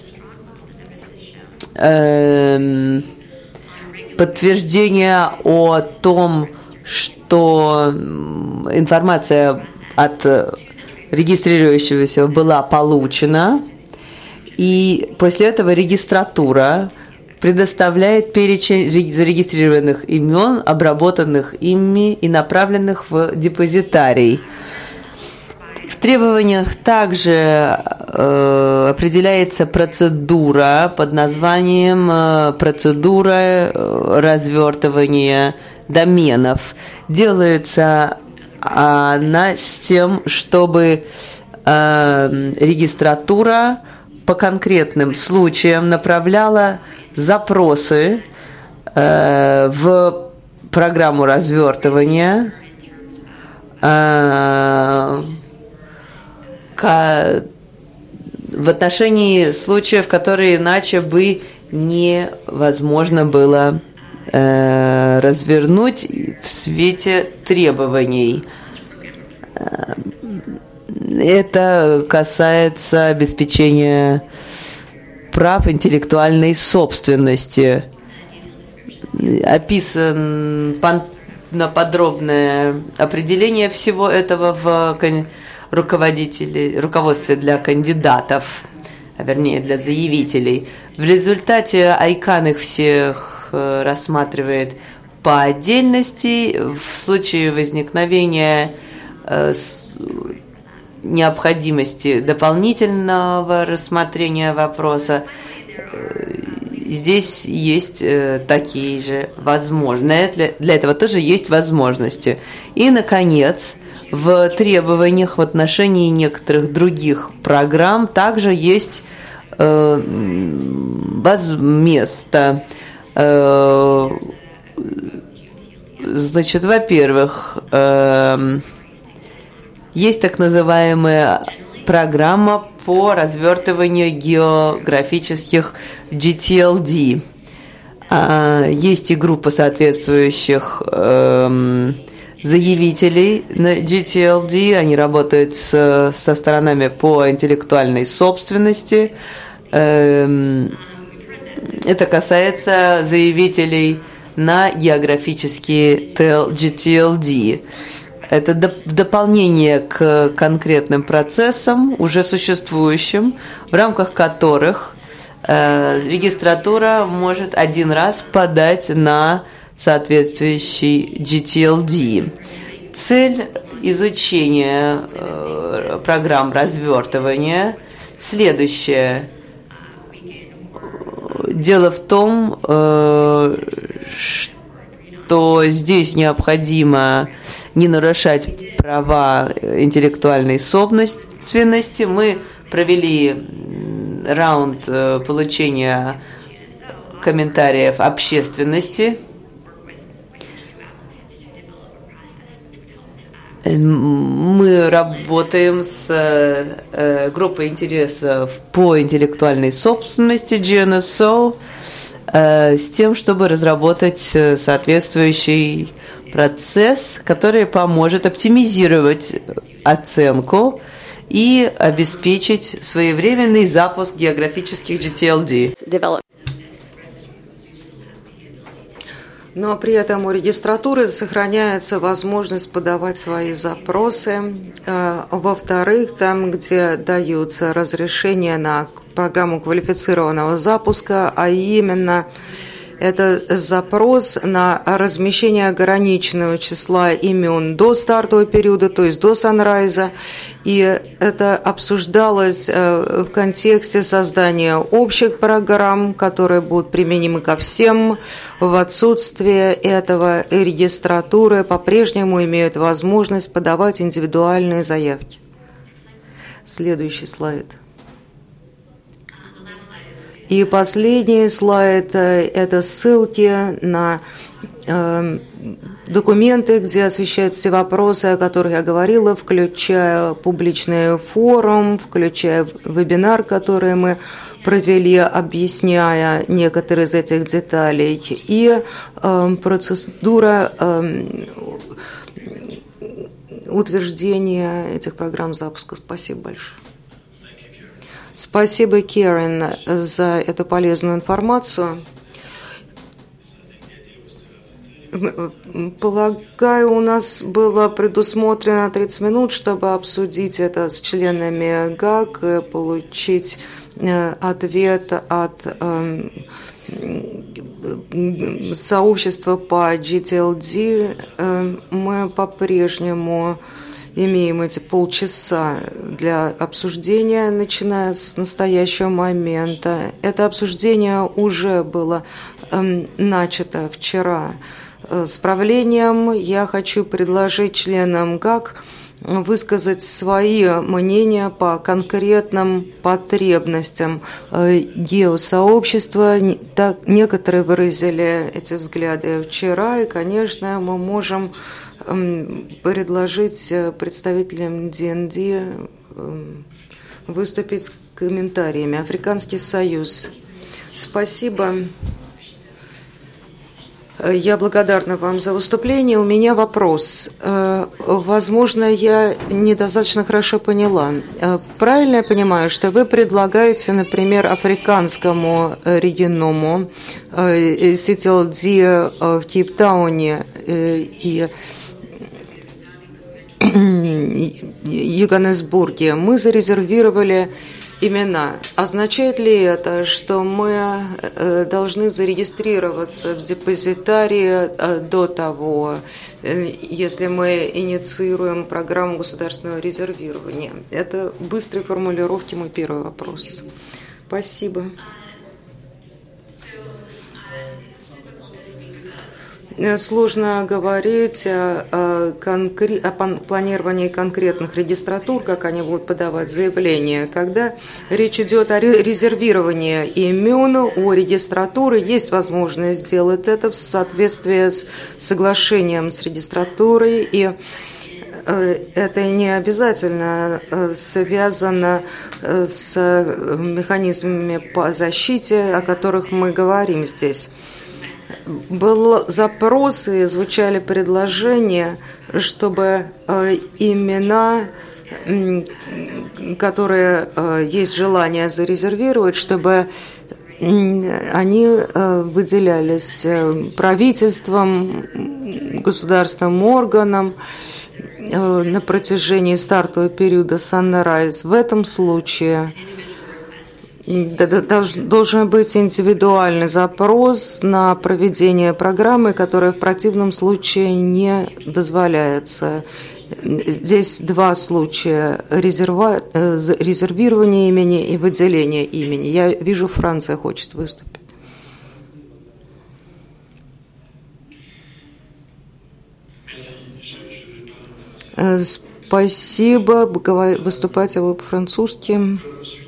э, подтверждение о том, что информация от регистрирующегося была получена, и после этого регистратура предоставляет перечень зарегистрированных имен, обработанных ими и направленных в депозитарий. В требованиях также э, определяется процедура под названием э, процедура развертывания доменов. Делается она с тем, чтобы э, регистратура по конкретным случаям направляла запросы э, в программу развертывания э, к, в отношении случаев, которые иначе бы невозможно было э, развернуть в свете требований. Это касается обеспечения прав интеллектуальной собственности. Описано подробное определение всего этого в руководителей, руководстве для кандидатов, а вернее для заявителей. В результате айкан их всех рассматривает по отдельности. В случае возникновения необходимости дополнительного рассмотрения вопроса, здесь есть такие же возможности. Для, для этого тоже есть возможности. И, наконец, в требованиях в отношении некоторых других программ также есть э, место. Э, значит, во-первых, э, есть так называемая программа по развертыванию географических джи ти эл ди. Есть и группа соответствующих э, заявителей на джи ти эл ди. Они работают с, со сторонами по интеллектуальной собственности. Это касается заявителей на географические джи ти эл ди. Это доп- дополнение к конкретным процессам, уже существующим, в рамках которых э, регистратура может один раз подать на соответствующий джи ти эл ди. Цель изучения э, программ развертывания следующая. Дело в том, э, что здесь необходимо не нарушать права интеллектуальной собственности. Мы провели раунд получения комментариев общественности. Мы работаем с группой интересов по интеллектуальной собственности джи эн эс о с тем, чтобы разработать соответствующий процесс, который поможет оптимизировать оценку и обеспечить своевременный запуск географических джи ти эл ди. Но при этом у регистратуры сохраняется возможность подавать свои запросы. Во-вторых, там, где даются разрешения на программу квалифицированного запуска, а именно это запрос на размещение ограниченного числа имен до стартового периода, то есть до санрайза. И это обсуждалось в контексте создания общих программ, которые будут применимы ко всем. В отсутствие этого регистратуры по-прежнему имеют возможность подавать индивидуальные заявки. Следующий слайд. И последний слайд – это ссылки на э, документы, где освещаются те вопросы, о которых я говорила, включая публичный форум, включая вебинар, который мы провели, объясняя некоторые из этих деталей, и э, процедура э, утверждения этих программ запуска. Спасибо большое. Спасибо, Керен, за эту полезную информацию. Полагаю, у нас было предусмотрено тридцать минут, чтобы обсудить это с членами ГАК и получить ответ от сообщества по джи ти эл ди. Мы по-прежнему имеем эти полчаса для обсуждения, начиная с настоящего момента. Это обсуждение уже было э, начато вчера э, с правлением. Я хочу предложить членам ГАК высказать свои мнения по конкретным потребностям э, геосообщества. Так, некоторые выразили эти взгляды вчера, и, конечно, мы можем предложить представителям ди эн ди выступить с комментариями. Африканский союз. Спасибо. Я благодарна вам за выступление. У меня вопрос. Возможно, я недостаточно хорошо поняла. Правильно я понимаю, что вы предлагаете, например, африканскому региону си ти эл ди в Кейптауне и Йоганнесбурге мы зарезервировали имена. Означает ли это, что мы должны зарегистрироваться в депозитарии до того, если мы инициируем программу государственного резервирования? Это быстрой формулировки мой первый вопрос. Спасибо. Сложно говорить о, конкре- о планировании конкретных регистратур, как они будут подавать заявления. Когда речь идет о резервировании имен, у регистратуры есть возможность сделать это в соответствии с соглашением с регистратурой, и это не обязательно связано с механизмами по защите, о которых мы говорим здесь. был запрос и звучали предложения, чтобы имена, которые есть желание зарезервировать, чтобы они выделялись правительством, государственным органам на протяжении стартового периода Sunrise. В этом случае должен быть индивидуальный запрос на проведение программы, которая в противном случае не дозволяется. Здесь два случая: резерва... резервирование имени и выделение имени. Я вижу, Франция хочет выступить. Спасибо. Выступать я буду по-французски.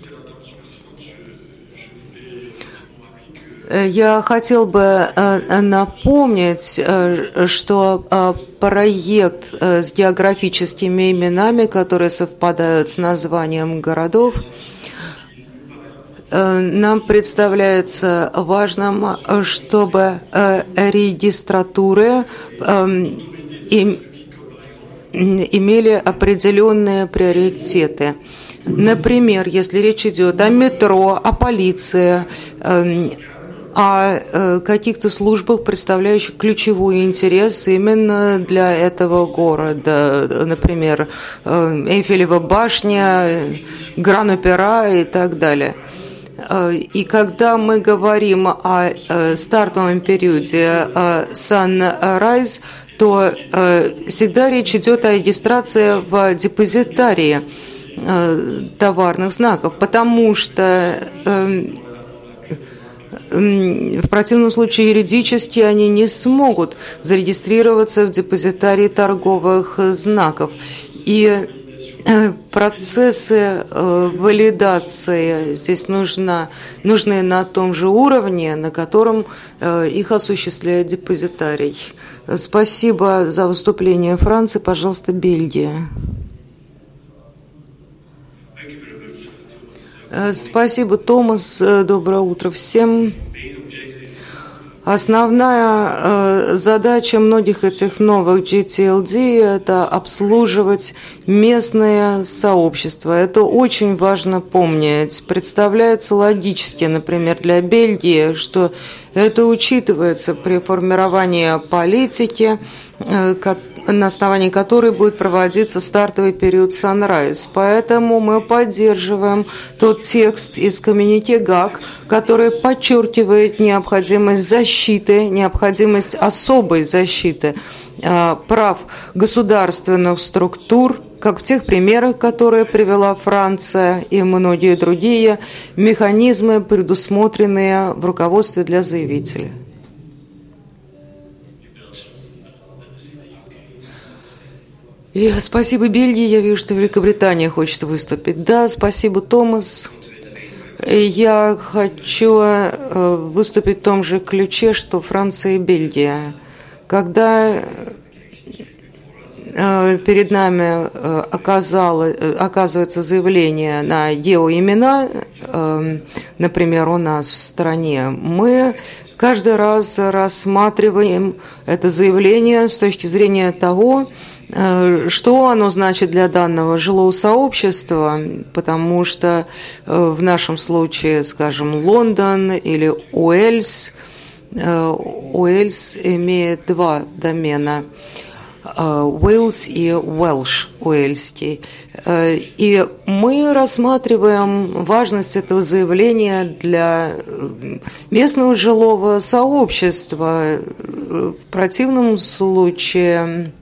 Я хотел бы напомнить, что проект с географическими именами, которые совпадают с названием городов, нам представляется важным, чтобы регистратуры имели определенные приоритеты. Например, если речь идет о метро, о полиции, о каких-то службах, представляющих ключевой интерес именно для этого города. Например, Эйфелева башня, Гран-Опера и так далее. И когда мы говорим о стартовом периоде Sunrise, то всегда речь идет о регистрации в депозитарии товарных знаков, потому что в противном случае юридически они не смогут зарегистрироваться в депозитарии торговых знаков. И процессы валидации здесь нужно, нужны на том же уровне, на котором их осуществляет депозитарий. Спасибо за выступление Франции. Пожалуйста, Бельгия. Спасибо, Томас. Доброе утро всем. Основная задача многих этих новых джи ти эл ди – это обслуживать местные сообщества. Это очень важно помнить. Представляется логически, например, для Бельгии, что это учитывается при формировании политики, на основании которой будет проводиться стартовый период Sunrise. Поэтому мы поддерживаем тот текст из коммюнике ГАК, который подчеркивает необходимость защиты, необходимость особой защиты э, прав государственных структур, как в тех примерах, которые привела Франция и многие другие механизмы, предусмотренные в руководстве для заявителя. И спасибо, Бельгии. Я вижу, что Великобритания хочет выступить. Да, спасибо, Томас. Я хочу выступить в том же ключе, что Франция и Бельгия. Когда перед нами оказало, оказывается заявление на геоимена, например, у нас в стране, мы каждый раз рассматриваем это заявление с точки зрения того, что оно значит для данного жилого сообщества, потому что в нашем случае, скажем, Лондон или Уэльс, Уэльс имеет два домена, Уэльс и Уэлш, уэльский. И мы рассматриваем важность этого заявления для местного жилого сообщества. В противном случае,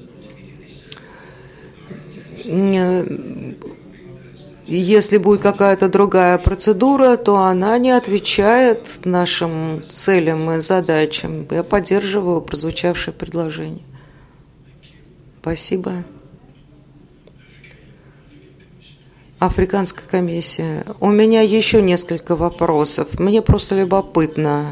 если будет какая-то другая процедура, то она не отвечает нашим целям и задачам. Я поддерживаю прозвучавшее предложение. Спасибо. Африканская комиссия. У меня еще несколько вопросов. Мне просто любопытно.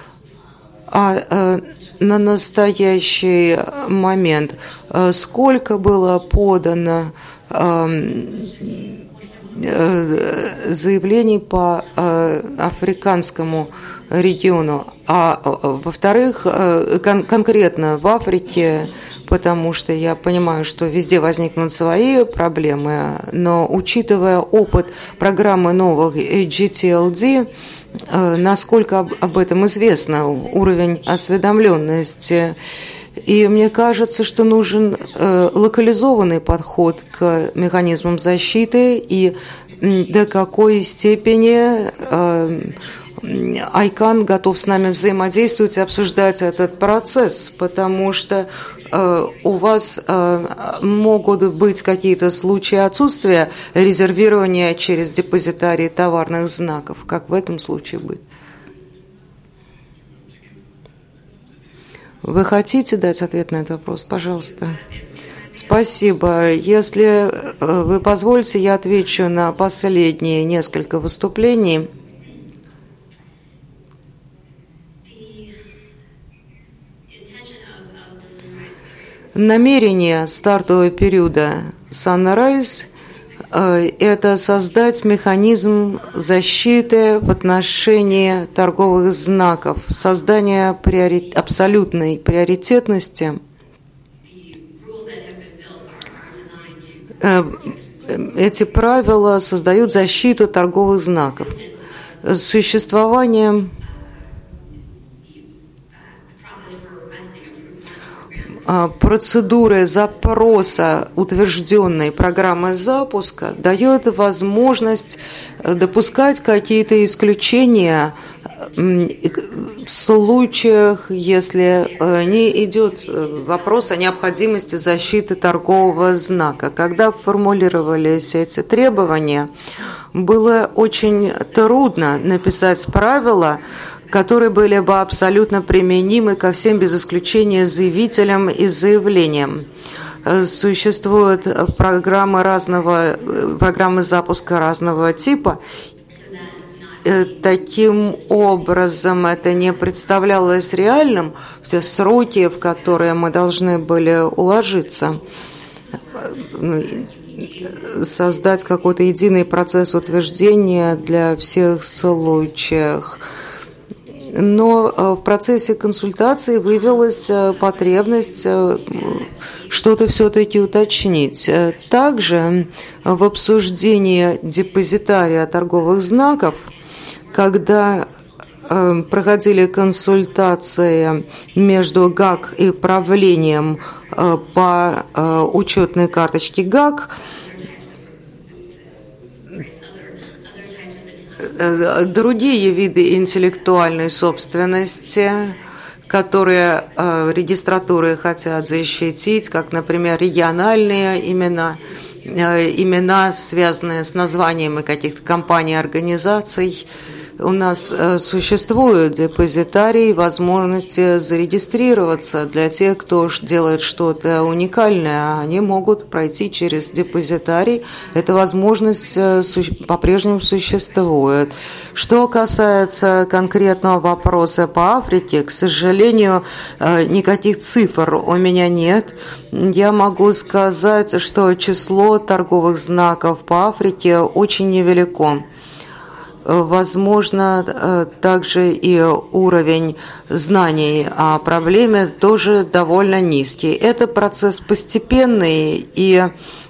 А, на настоящий момент сколько было подано заявлений по африканскому региону, а во-вторых, кон- конкретно в Африке, потому что я понимаю, что везде возникнут свои проблемы, но учитывая опыт программы новых джи ти эл ди, насколько об этом известно, уровень осведомленности, и мне кажется, что нужен локализованный подход к механизмам защиты и до какой степени ICANN готов с нами взаимодействовать и обсуждать этот процесс, потому что э, у вас э, могут быть какие-то случаи отсутствия резервирования через депозитарий товарных знаков. Как в этом случае быть? Вы хотите дать ответ на этот вопрос? Пожалуйста. Спасибо. Если вы позволите, я отвечу на последние несколько выступлений. Намерение стартового периода Sunrise – это создать механизм защиты в отношении торговых знаков, создание приори... абсолютной приоритетности. Эти правила создают защиту торговых знаков. Существование процедуры запроса утвержденной программы запуска дает возможность допускать какие-то исключения в случаях, если не идет вопрос о необходимости защиты торгового знака. Когда формулировались эти требования, было очень трудно написать правила, которые были бы абсолютно применимы ко всем без исключения заявителям и заявлениям. Существуют программы разного, программы запуска разного типа. Таким образом, это не представлялось реальным, все сроки, в которые мы должны были уложиться, создать какой-то единый процесс утверждения для всех случаев. Но в процессе консультации выявилась потребность что-то все-таки уточнить. Также в обсуждении депозитария торговых знаков, когда проходили консультации между ГАК и правлением по учетной карточке ГАК, другие виды интеллектуальной собственности, которые э, регистратуры хотят защитить, как, например, региональные имена, э, имена, связанные с названиями каких-то компаний, организаций. У нас э, существует депозитарий, возможности зарегистрироваться для тех, кто делает что-то уникальное. Они могут пройти через депозитарий. Эта возможность э, су- по-прежнему существует. Что касается конкретного вопроса по Африке, к сожалению, э, никаких цифр у меня нет. Я могу сказать, что число торговых знаков по Африке очень невелико. Возможно, также и уровень знаний о проблеме тоже довольно низкий. Это процесс постепенный, и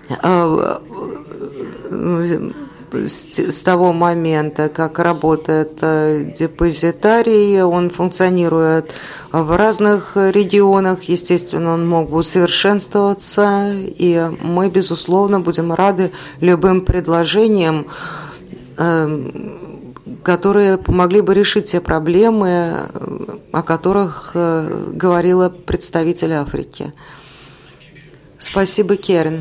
с того момента, как работает депозитарий, он функционирует в разных регионах. Естественно, он мог бы усовершенствоваться, и мы, безусловно, будем рады любым предложениям, которые помогли бы решить те проблемы, о которых говорила представитель Африки. Спасибо, Керен.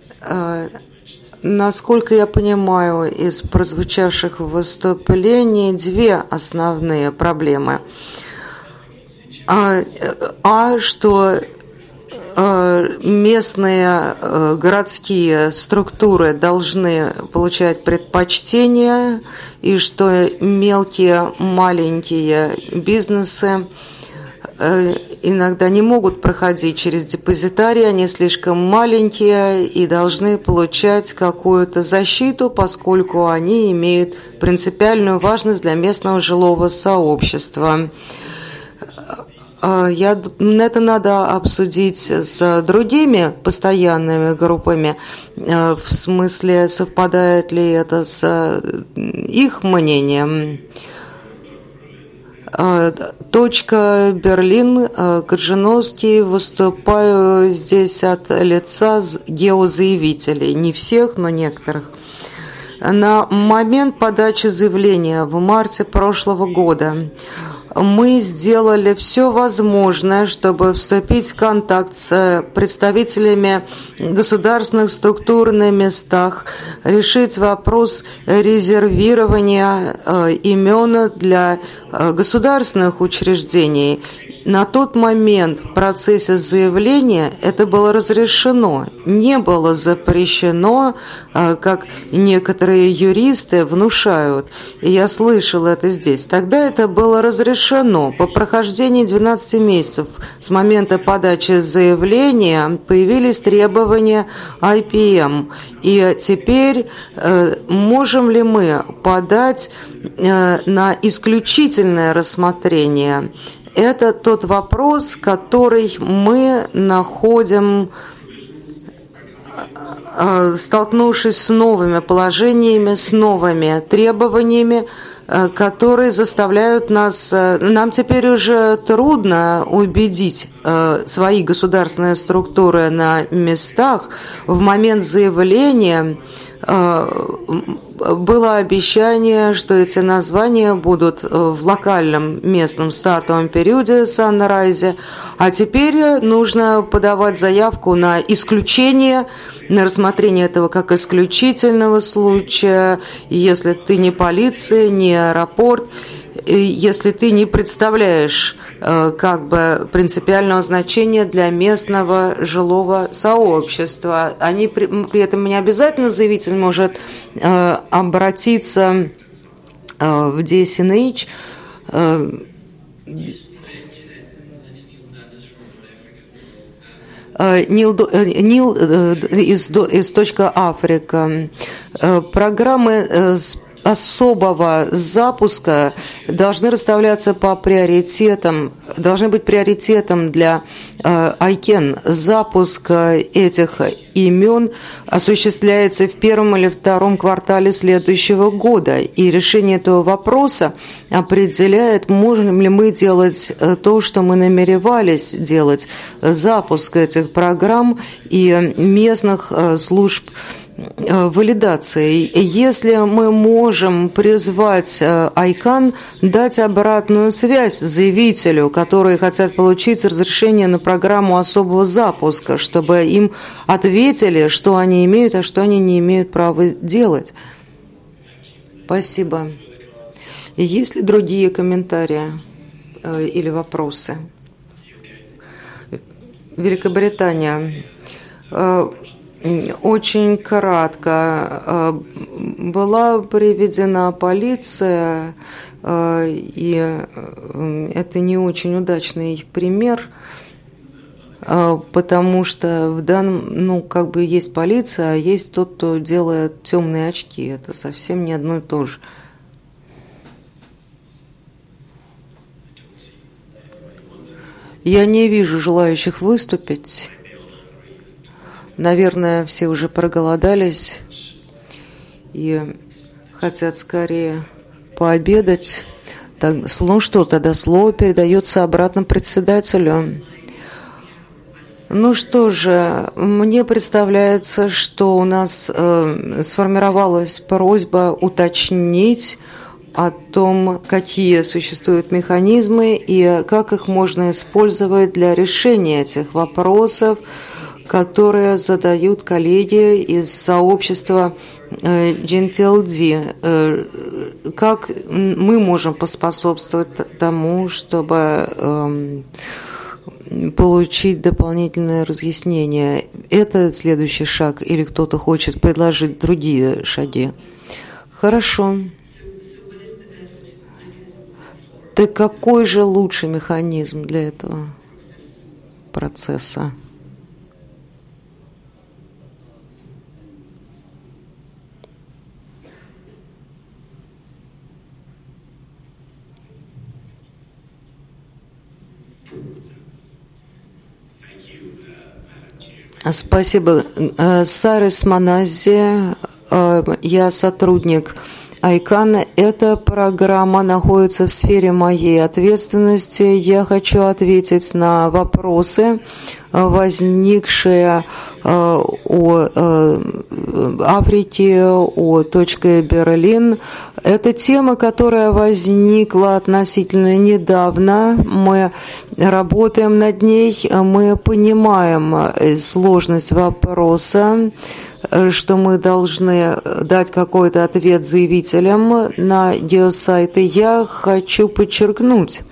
Насколько я понимаю, из прозвучавших выступлений две основные проблемы. А, а что местные городские структуры должны получать предпочтение, и что мелкие, маленькие бизнесы иногда не могут проходить через депозитарий, они слишком маленькие и должны получать какую-то защиту, поскольку они имеют принципиальную важность для местного жилого сообщества. Я, это надо обсудить с другими постоянными группами, в смысле, совпадает ли это с их мнением. Точка Берлин, Коржиновский, выступаю здесь от лица геозаявителей, не всех, но некоторых. На момент подачи заявления в марте прошлого года мы сделали все возможное, чтобы вступить в контакт с представителями государственных структур на местах, решить вопрос резервирования имен для государственных учреждений. На тот момент в процессе заявления это было разрешено, не было запрещено, как некоторые юристы внушают. И я слышала это здесь. Тогда это было разрешено. По прохождении двенадцати месяцев с момента подачи заявления появились требования ай пи эм. И теперь э, можем ли мы подать э, на исключительное рассмотрение? Это тот вопрос, который мы находим, столкнувшись с новыми положениями, с новыми требованиями, которые заставляют нас... Нам теперь уже трудно убедить свои государственные структуры на местах. В момент заявления было обещание, что эти названия будут в локальном местном стартовом периоде Sunrise, а теперь нужно подавать заявку на исключение, на рассмотрение этого как исключительного случая, если ты не полиция, не аэропорт, если ты не представляешь как бы принципиального значения для местного жилого сообщества. Они при, при этом не обязательно заявитель может э, обратиться э, в ди эс эн эйч. Э, Нил, Нил из, из точка Африка. Программы особого запуска должны расставляться по приоритетам, должны быть приоритетом для э, ай кен. Запуск этих имен осуществляется в первом или втором квартале следующего года, и решение этого вопроса определяет, можем ли мы делать то, что мы намеревались делать, запуск этих программ и местных э, служб валидации. Если мы можем призвать ай кан дать обратную связь заявителю, которые хотят получить разрешение на программу особого запуска, чтобы им ответили, что они имеют, а что они не имеют права делать. Спасибо. Есть ли другие комментарии э, или вопросы? Великобритания. Э, Очень кратко. Была приведена полиция, и это не очень удачный пример, потому что в данном, ну, как бы есть полиция, а есть тот, кто делает темные очки. Это совсем не одно и то же. Я не вижу желающих выступить. Наверное, все уже проголодались и хотят скорее пообедать. Так, ну что, тогда слово передается обратно председателю. Ну что же, мне представляется, что у нас э, сформировалась просьба уточнить о том, какие существуют механизмы и как их можно использовать для решения этих вопросов, которые задают коллеги из сообщества джи эн ти эл ди. Как мы можем поспособствовать тому, чтобы получить дополнительное разъяснение? Это следующий шаг или кто-то хочет предложить другие шаги? Хорошо. Так какой же лучший механизм для этого? процесса. Спасибо. Сарис Манази, я сотрудник Айкана. Эта программа находится в сфере моей ответственности. Я хочу ответить на вопросы, возникшие о Африке, о точке Берлин. Это тема, которая возникла относительно недавно. Мы работаем над ней, мы понимаем сложность вопроса, что мы должны дать какой-то ответ заявителям на геосайты. Я хочу подчеркнуть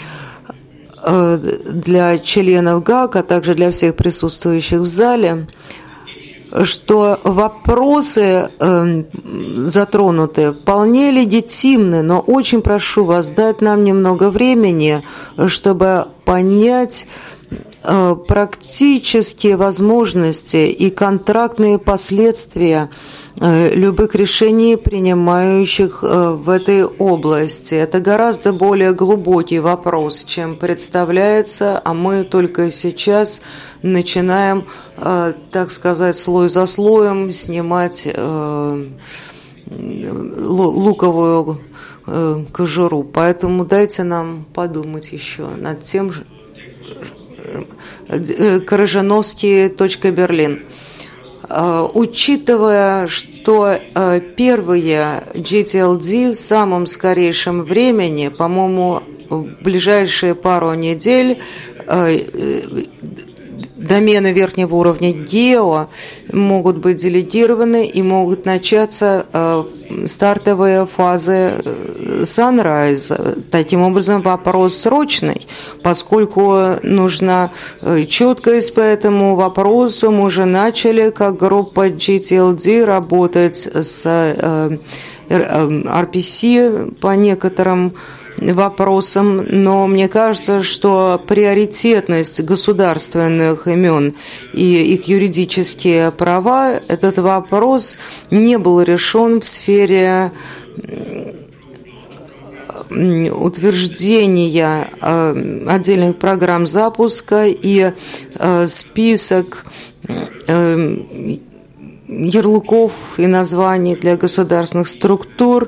для членов ГАК, а также для всех присутствующих в зале, что вопросы э, затронутые вполне легитимны, но очень прошу вас дать нам немного времени, чтобы понять э, практические возможности и контрактные последствия э, любых решений, принимающих э, в этой области. Это гораздо более глубокий вопрос, чем представляется, а мы только сейчас начинаем, э, так сказать, слой за слоем снимать э, луковую э, кожуру. Поэтому дайте нам подумать еще над тем же. Корожановский, точка Берлин. Э, учитывая, что э, первые джи ти эл ди в самом скорейшем времени, по-моему, в ближайшие пару недель, э, домены верхнего уровня гео могут быть делегированы и могут начаться э, стартовые фазы Sunrise. Таким образом, вопрос срочный, поскольку нужна э, четкость по этому вопросу. Мы уже начали, как группа джи ти эл ди, работать с э, ар пи си по некоторым вопросам, но мне кажется, что приоритетность государственных имен и их юридические права, этот вопрос не был решен в сфере утверждения отдельных программ запуска, и список ярлыков и названий для государственных структур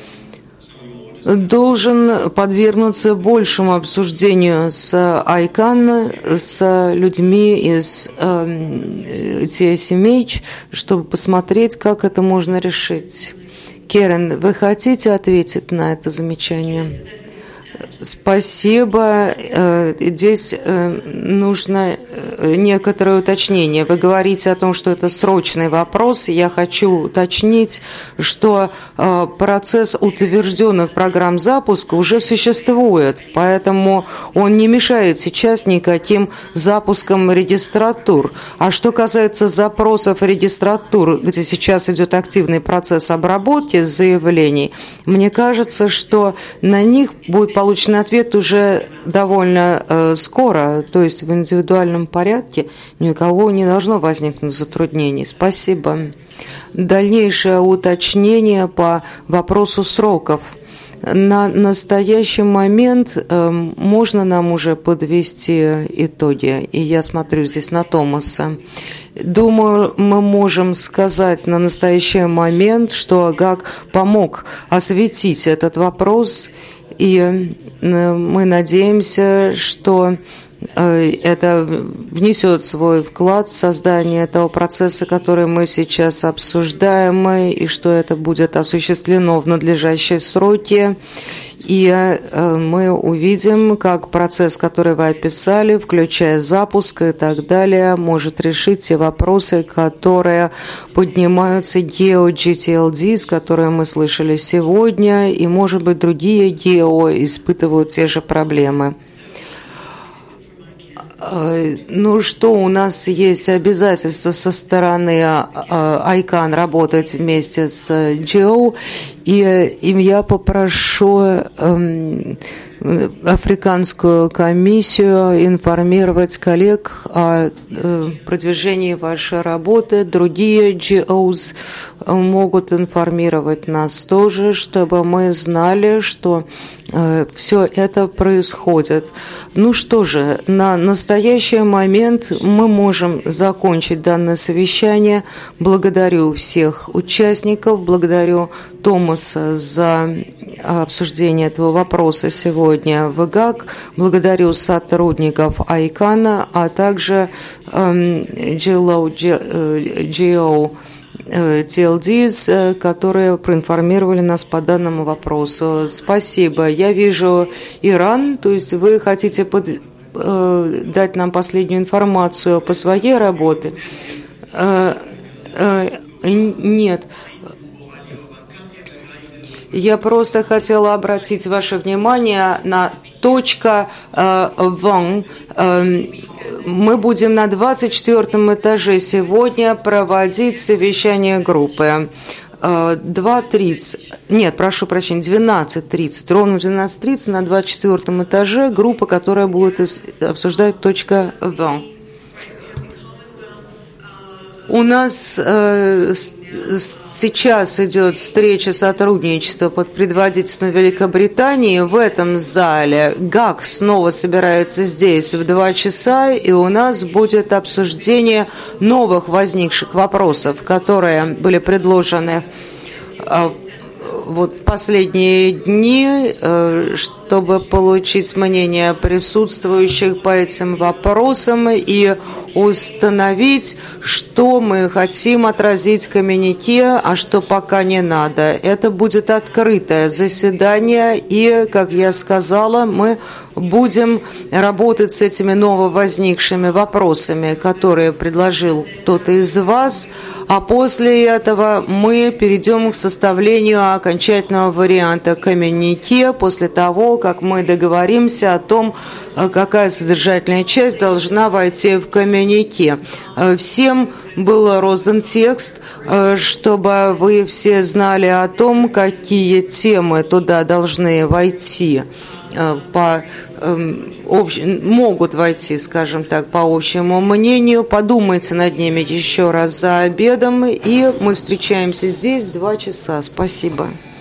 должен подвергнуться большему обсуждению с Айкан, с людьми из э, ти эс эм эйч, чтобы посмотреть, как это можно решить. Керен, вы хотите ответить на это замечание? Спасибо. Здесь нужно некоторое уточнение. Вы говорите о том, что это срочный вопрос. Я хочу уточнить, что процесс утвержденных программ запуска уже существует, поэтому он не мешает сейчас никаким запускам регистратур. А что касается запросов регистратур, где сейчас идет активный процесс обработки заявлений, мне кажется, что на них будет получен ответ уже довольно э, скоро, то есть в индивидуальном порядке ни у кого не должно возникнуть затруднений. Спасибо. Дальнейшее уточнение по вопросу сроков. На настоящий момент э, можно нам уже подвести итоги, и я смотрю здесь на Томаса. Думаю, мы можем сказать на настоящий момент, что ГАК помог осветить этот вопрос, и мы надеемся, что это внесет свой вклад в создание этого процесса, который мы сейчас обсуждаем, и что это будет осуществлено в надлежащие сроки. И мы увидим, как процесс, который вы описали, включая запуск и так далее, может решить те вопросы, которые поднимаются гео джи ти эл ди, с которыми мы слышали сегодня, и, может быть, другие гео испытывают те же проблемы. Ну что, у нас есть обязательства со стороны Айкан работать вместе с джи о, и им я попрошу Африканскую комиссию информировать коллег о продвижении вашей работы. Другие джи оус могут информировать нас тоже, чтобы мы знали, что все это происходит. Ну что же, на настоящий момент мы можем закончить данное совещание. Благодарю всех участников, благодарю Томаса за обсуждение этого вопроса сегодня в ИГАК. Благодарю сотрудников айкана, а также джи эл о ти эл ди, которые проинформировали нас по данному вопросу. Спасибо. Я вижу Иран, то есть вы хотите под, э, дать нам последнюю информацию по своей работе? Э, э, нет. Я просто хотела обратить ваше внимание на точка э, Ван. Э, мы будем на двадцать четвёртом этаже сегодня проводить совещание группы. два тридцать, нет, прошу прощения, двенадцать тридцать, ровно в двенадцать тридцать на двадцать четвёртом этаже группа, которая будет обсуждать точка Ван. У нас э, сейчас идет встреча сотрудничества под предводительством Великобритании в этом зале. ГАК снова собирается здесь в два часа, и у нас будет обсуждение новых возникших вопросов, которые были предложены э, вот в последние дни, э, чтобы получить мнение присутствующих по этим вопросам и установить, что мы хотим отразить в коммюнике, а что пока не надо. Это будет открытое заседание, и, как я сказала, мы будем работать с этими нововозникшими вопросами, которые предложил кто-то из вас, а после этого мы перейдем к составлению окончательного варианта коммюнике после того, как мы договоримся о том, какая содержательная часть должна войти в коммюнике. Всем был роздан текст, чтобы вы все знали о том, какие темы туда должны войти, по, общ... могут войти, скажем так, по общему мнению. Подумайте над ними еще раз за обедом, и мы встречаемся здесь в два часа. Спасибо.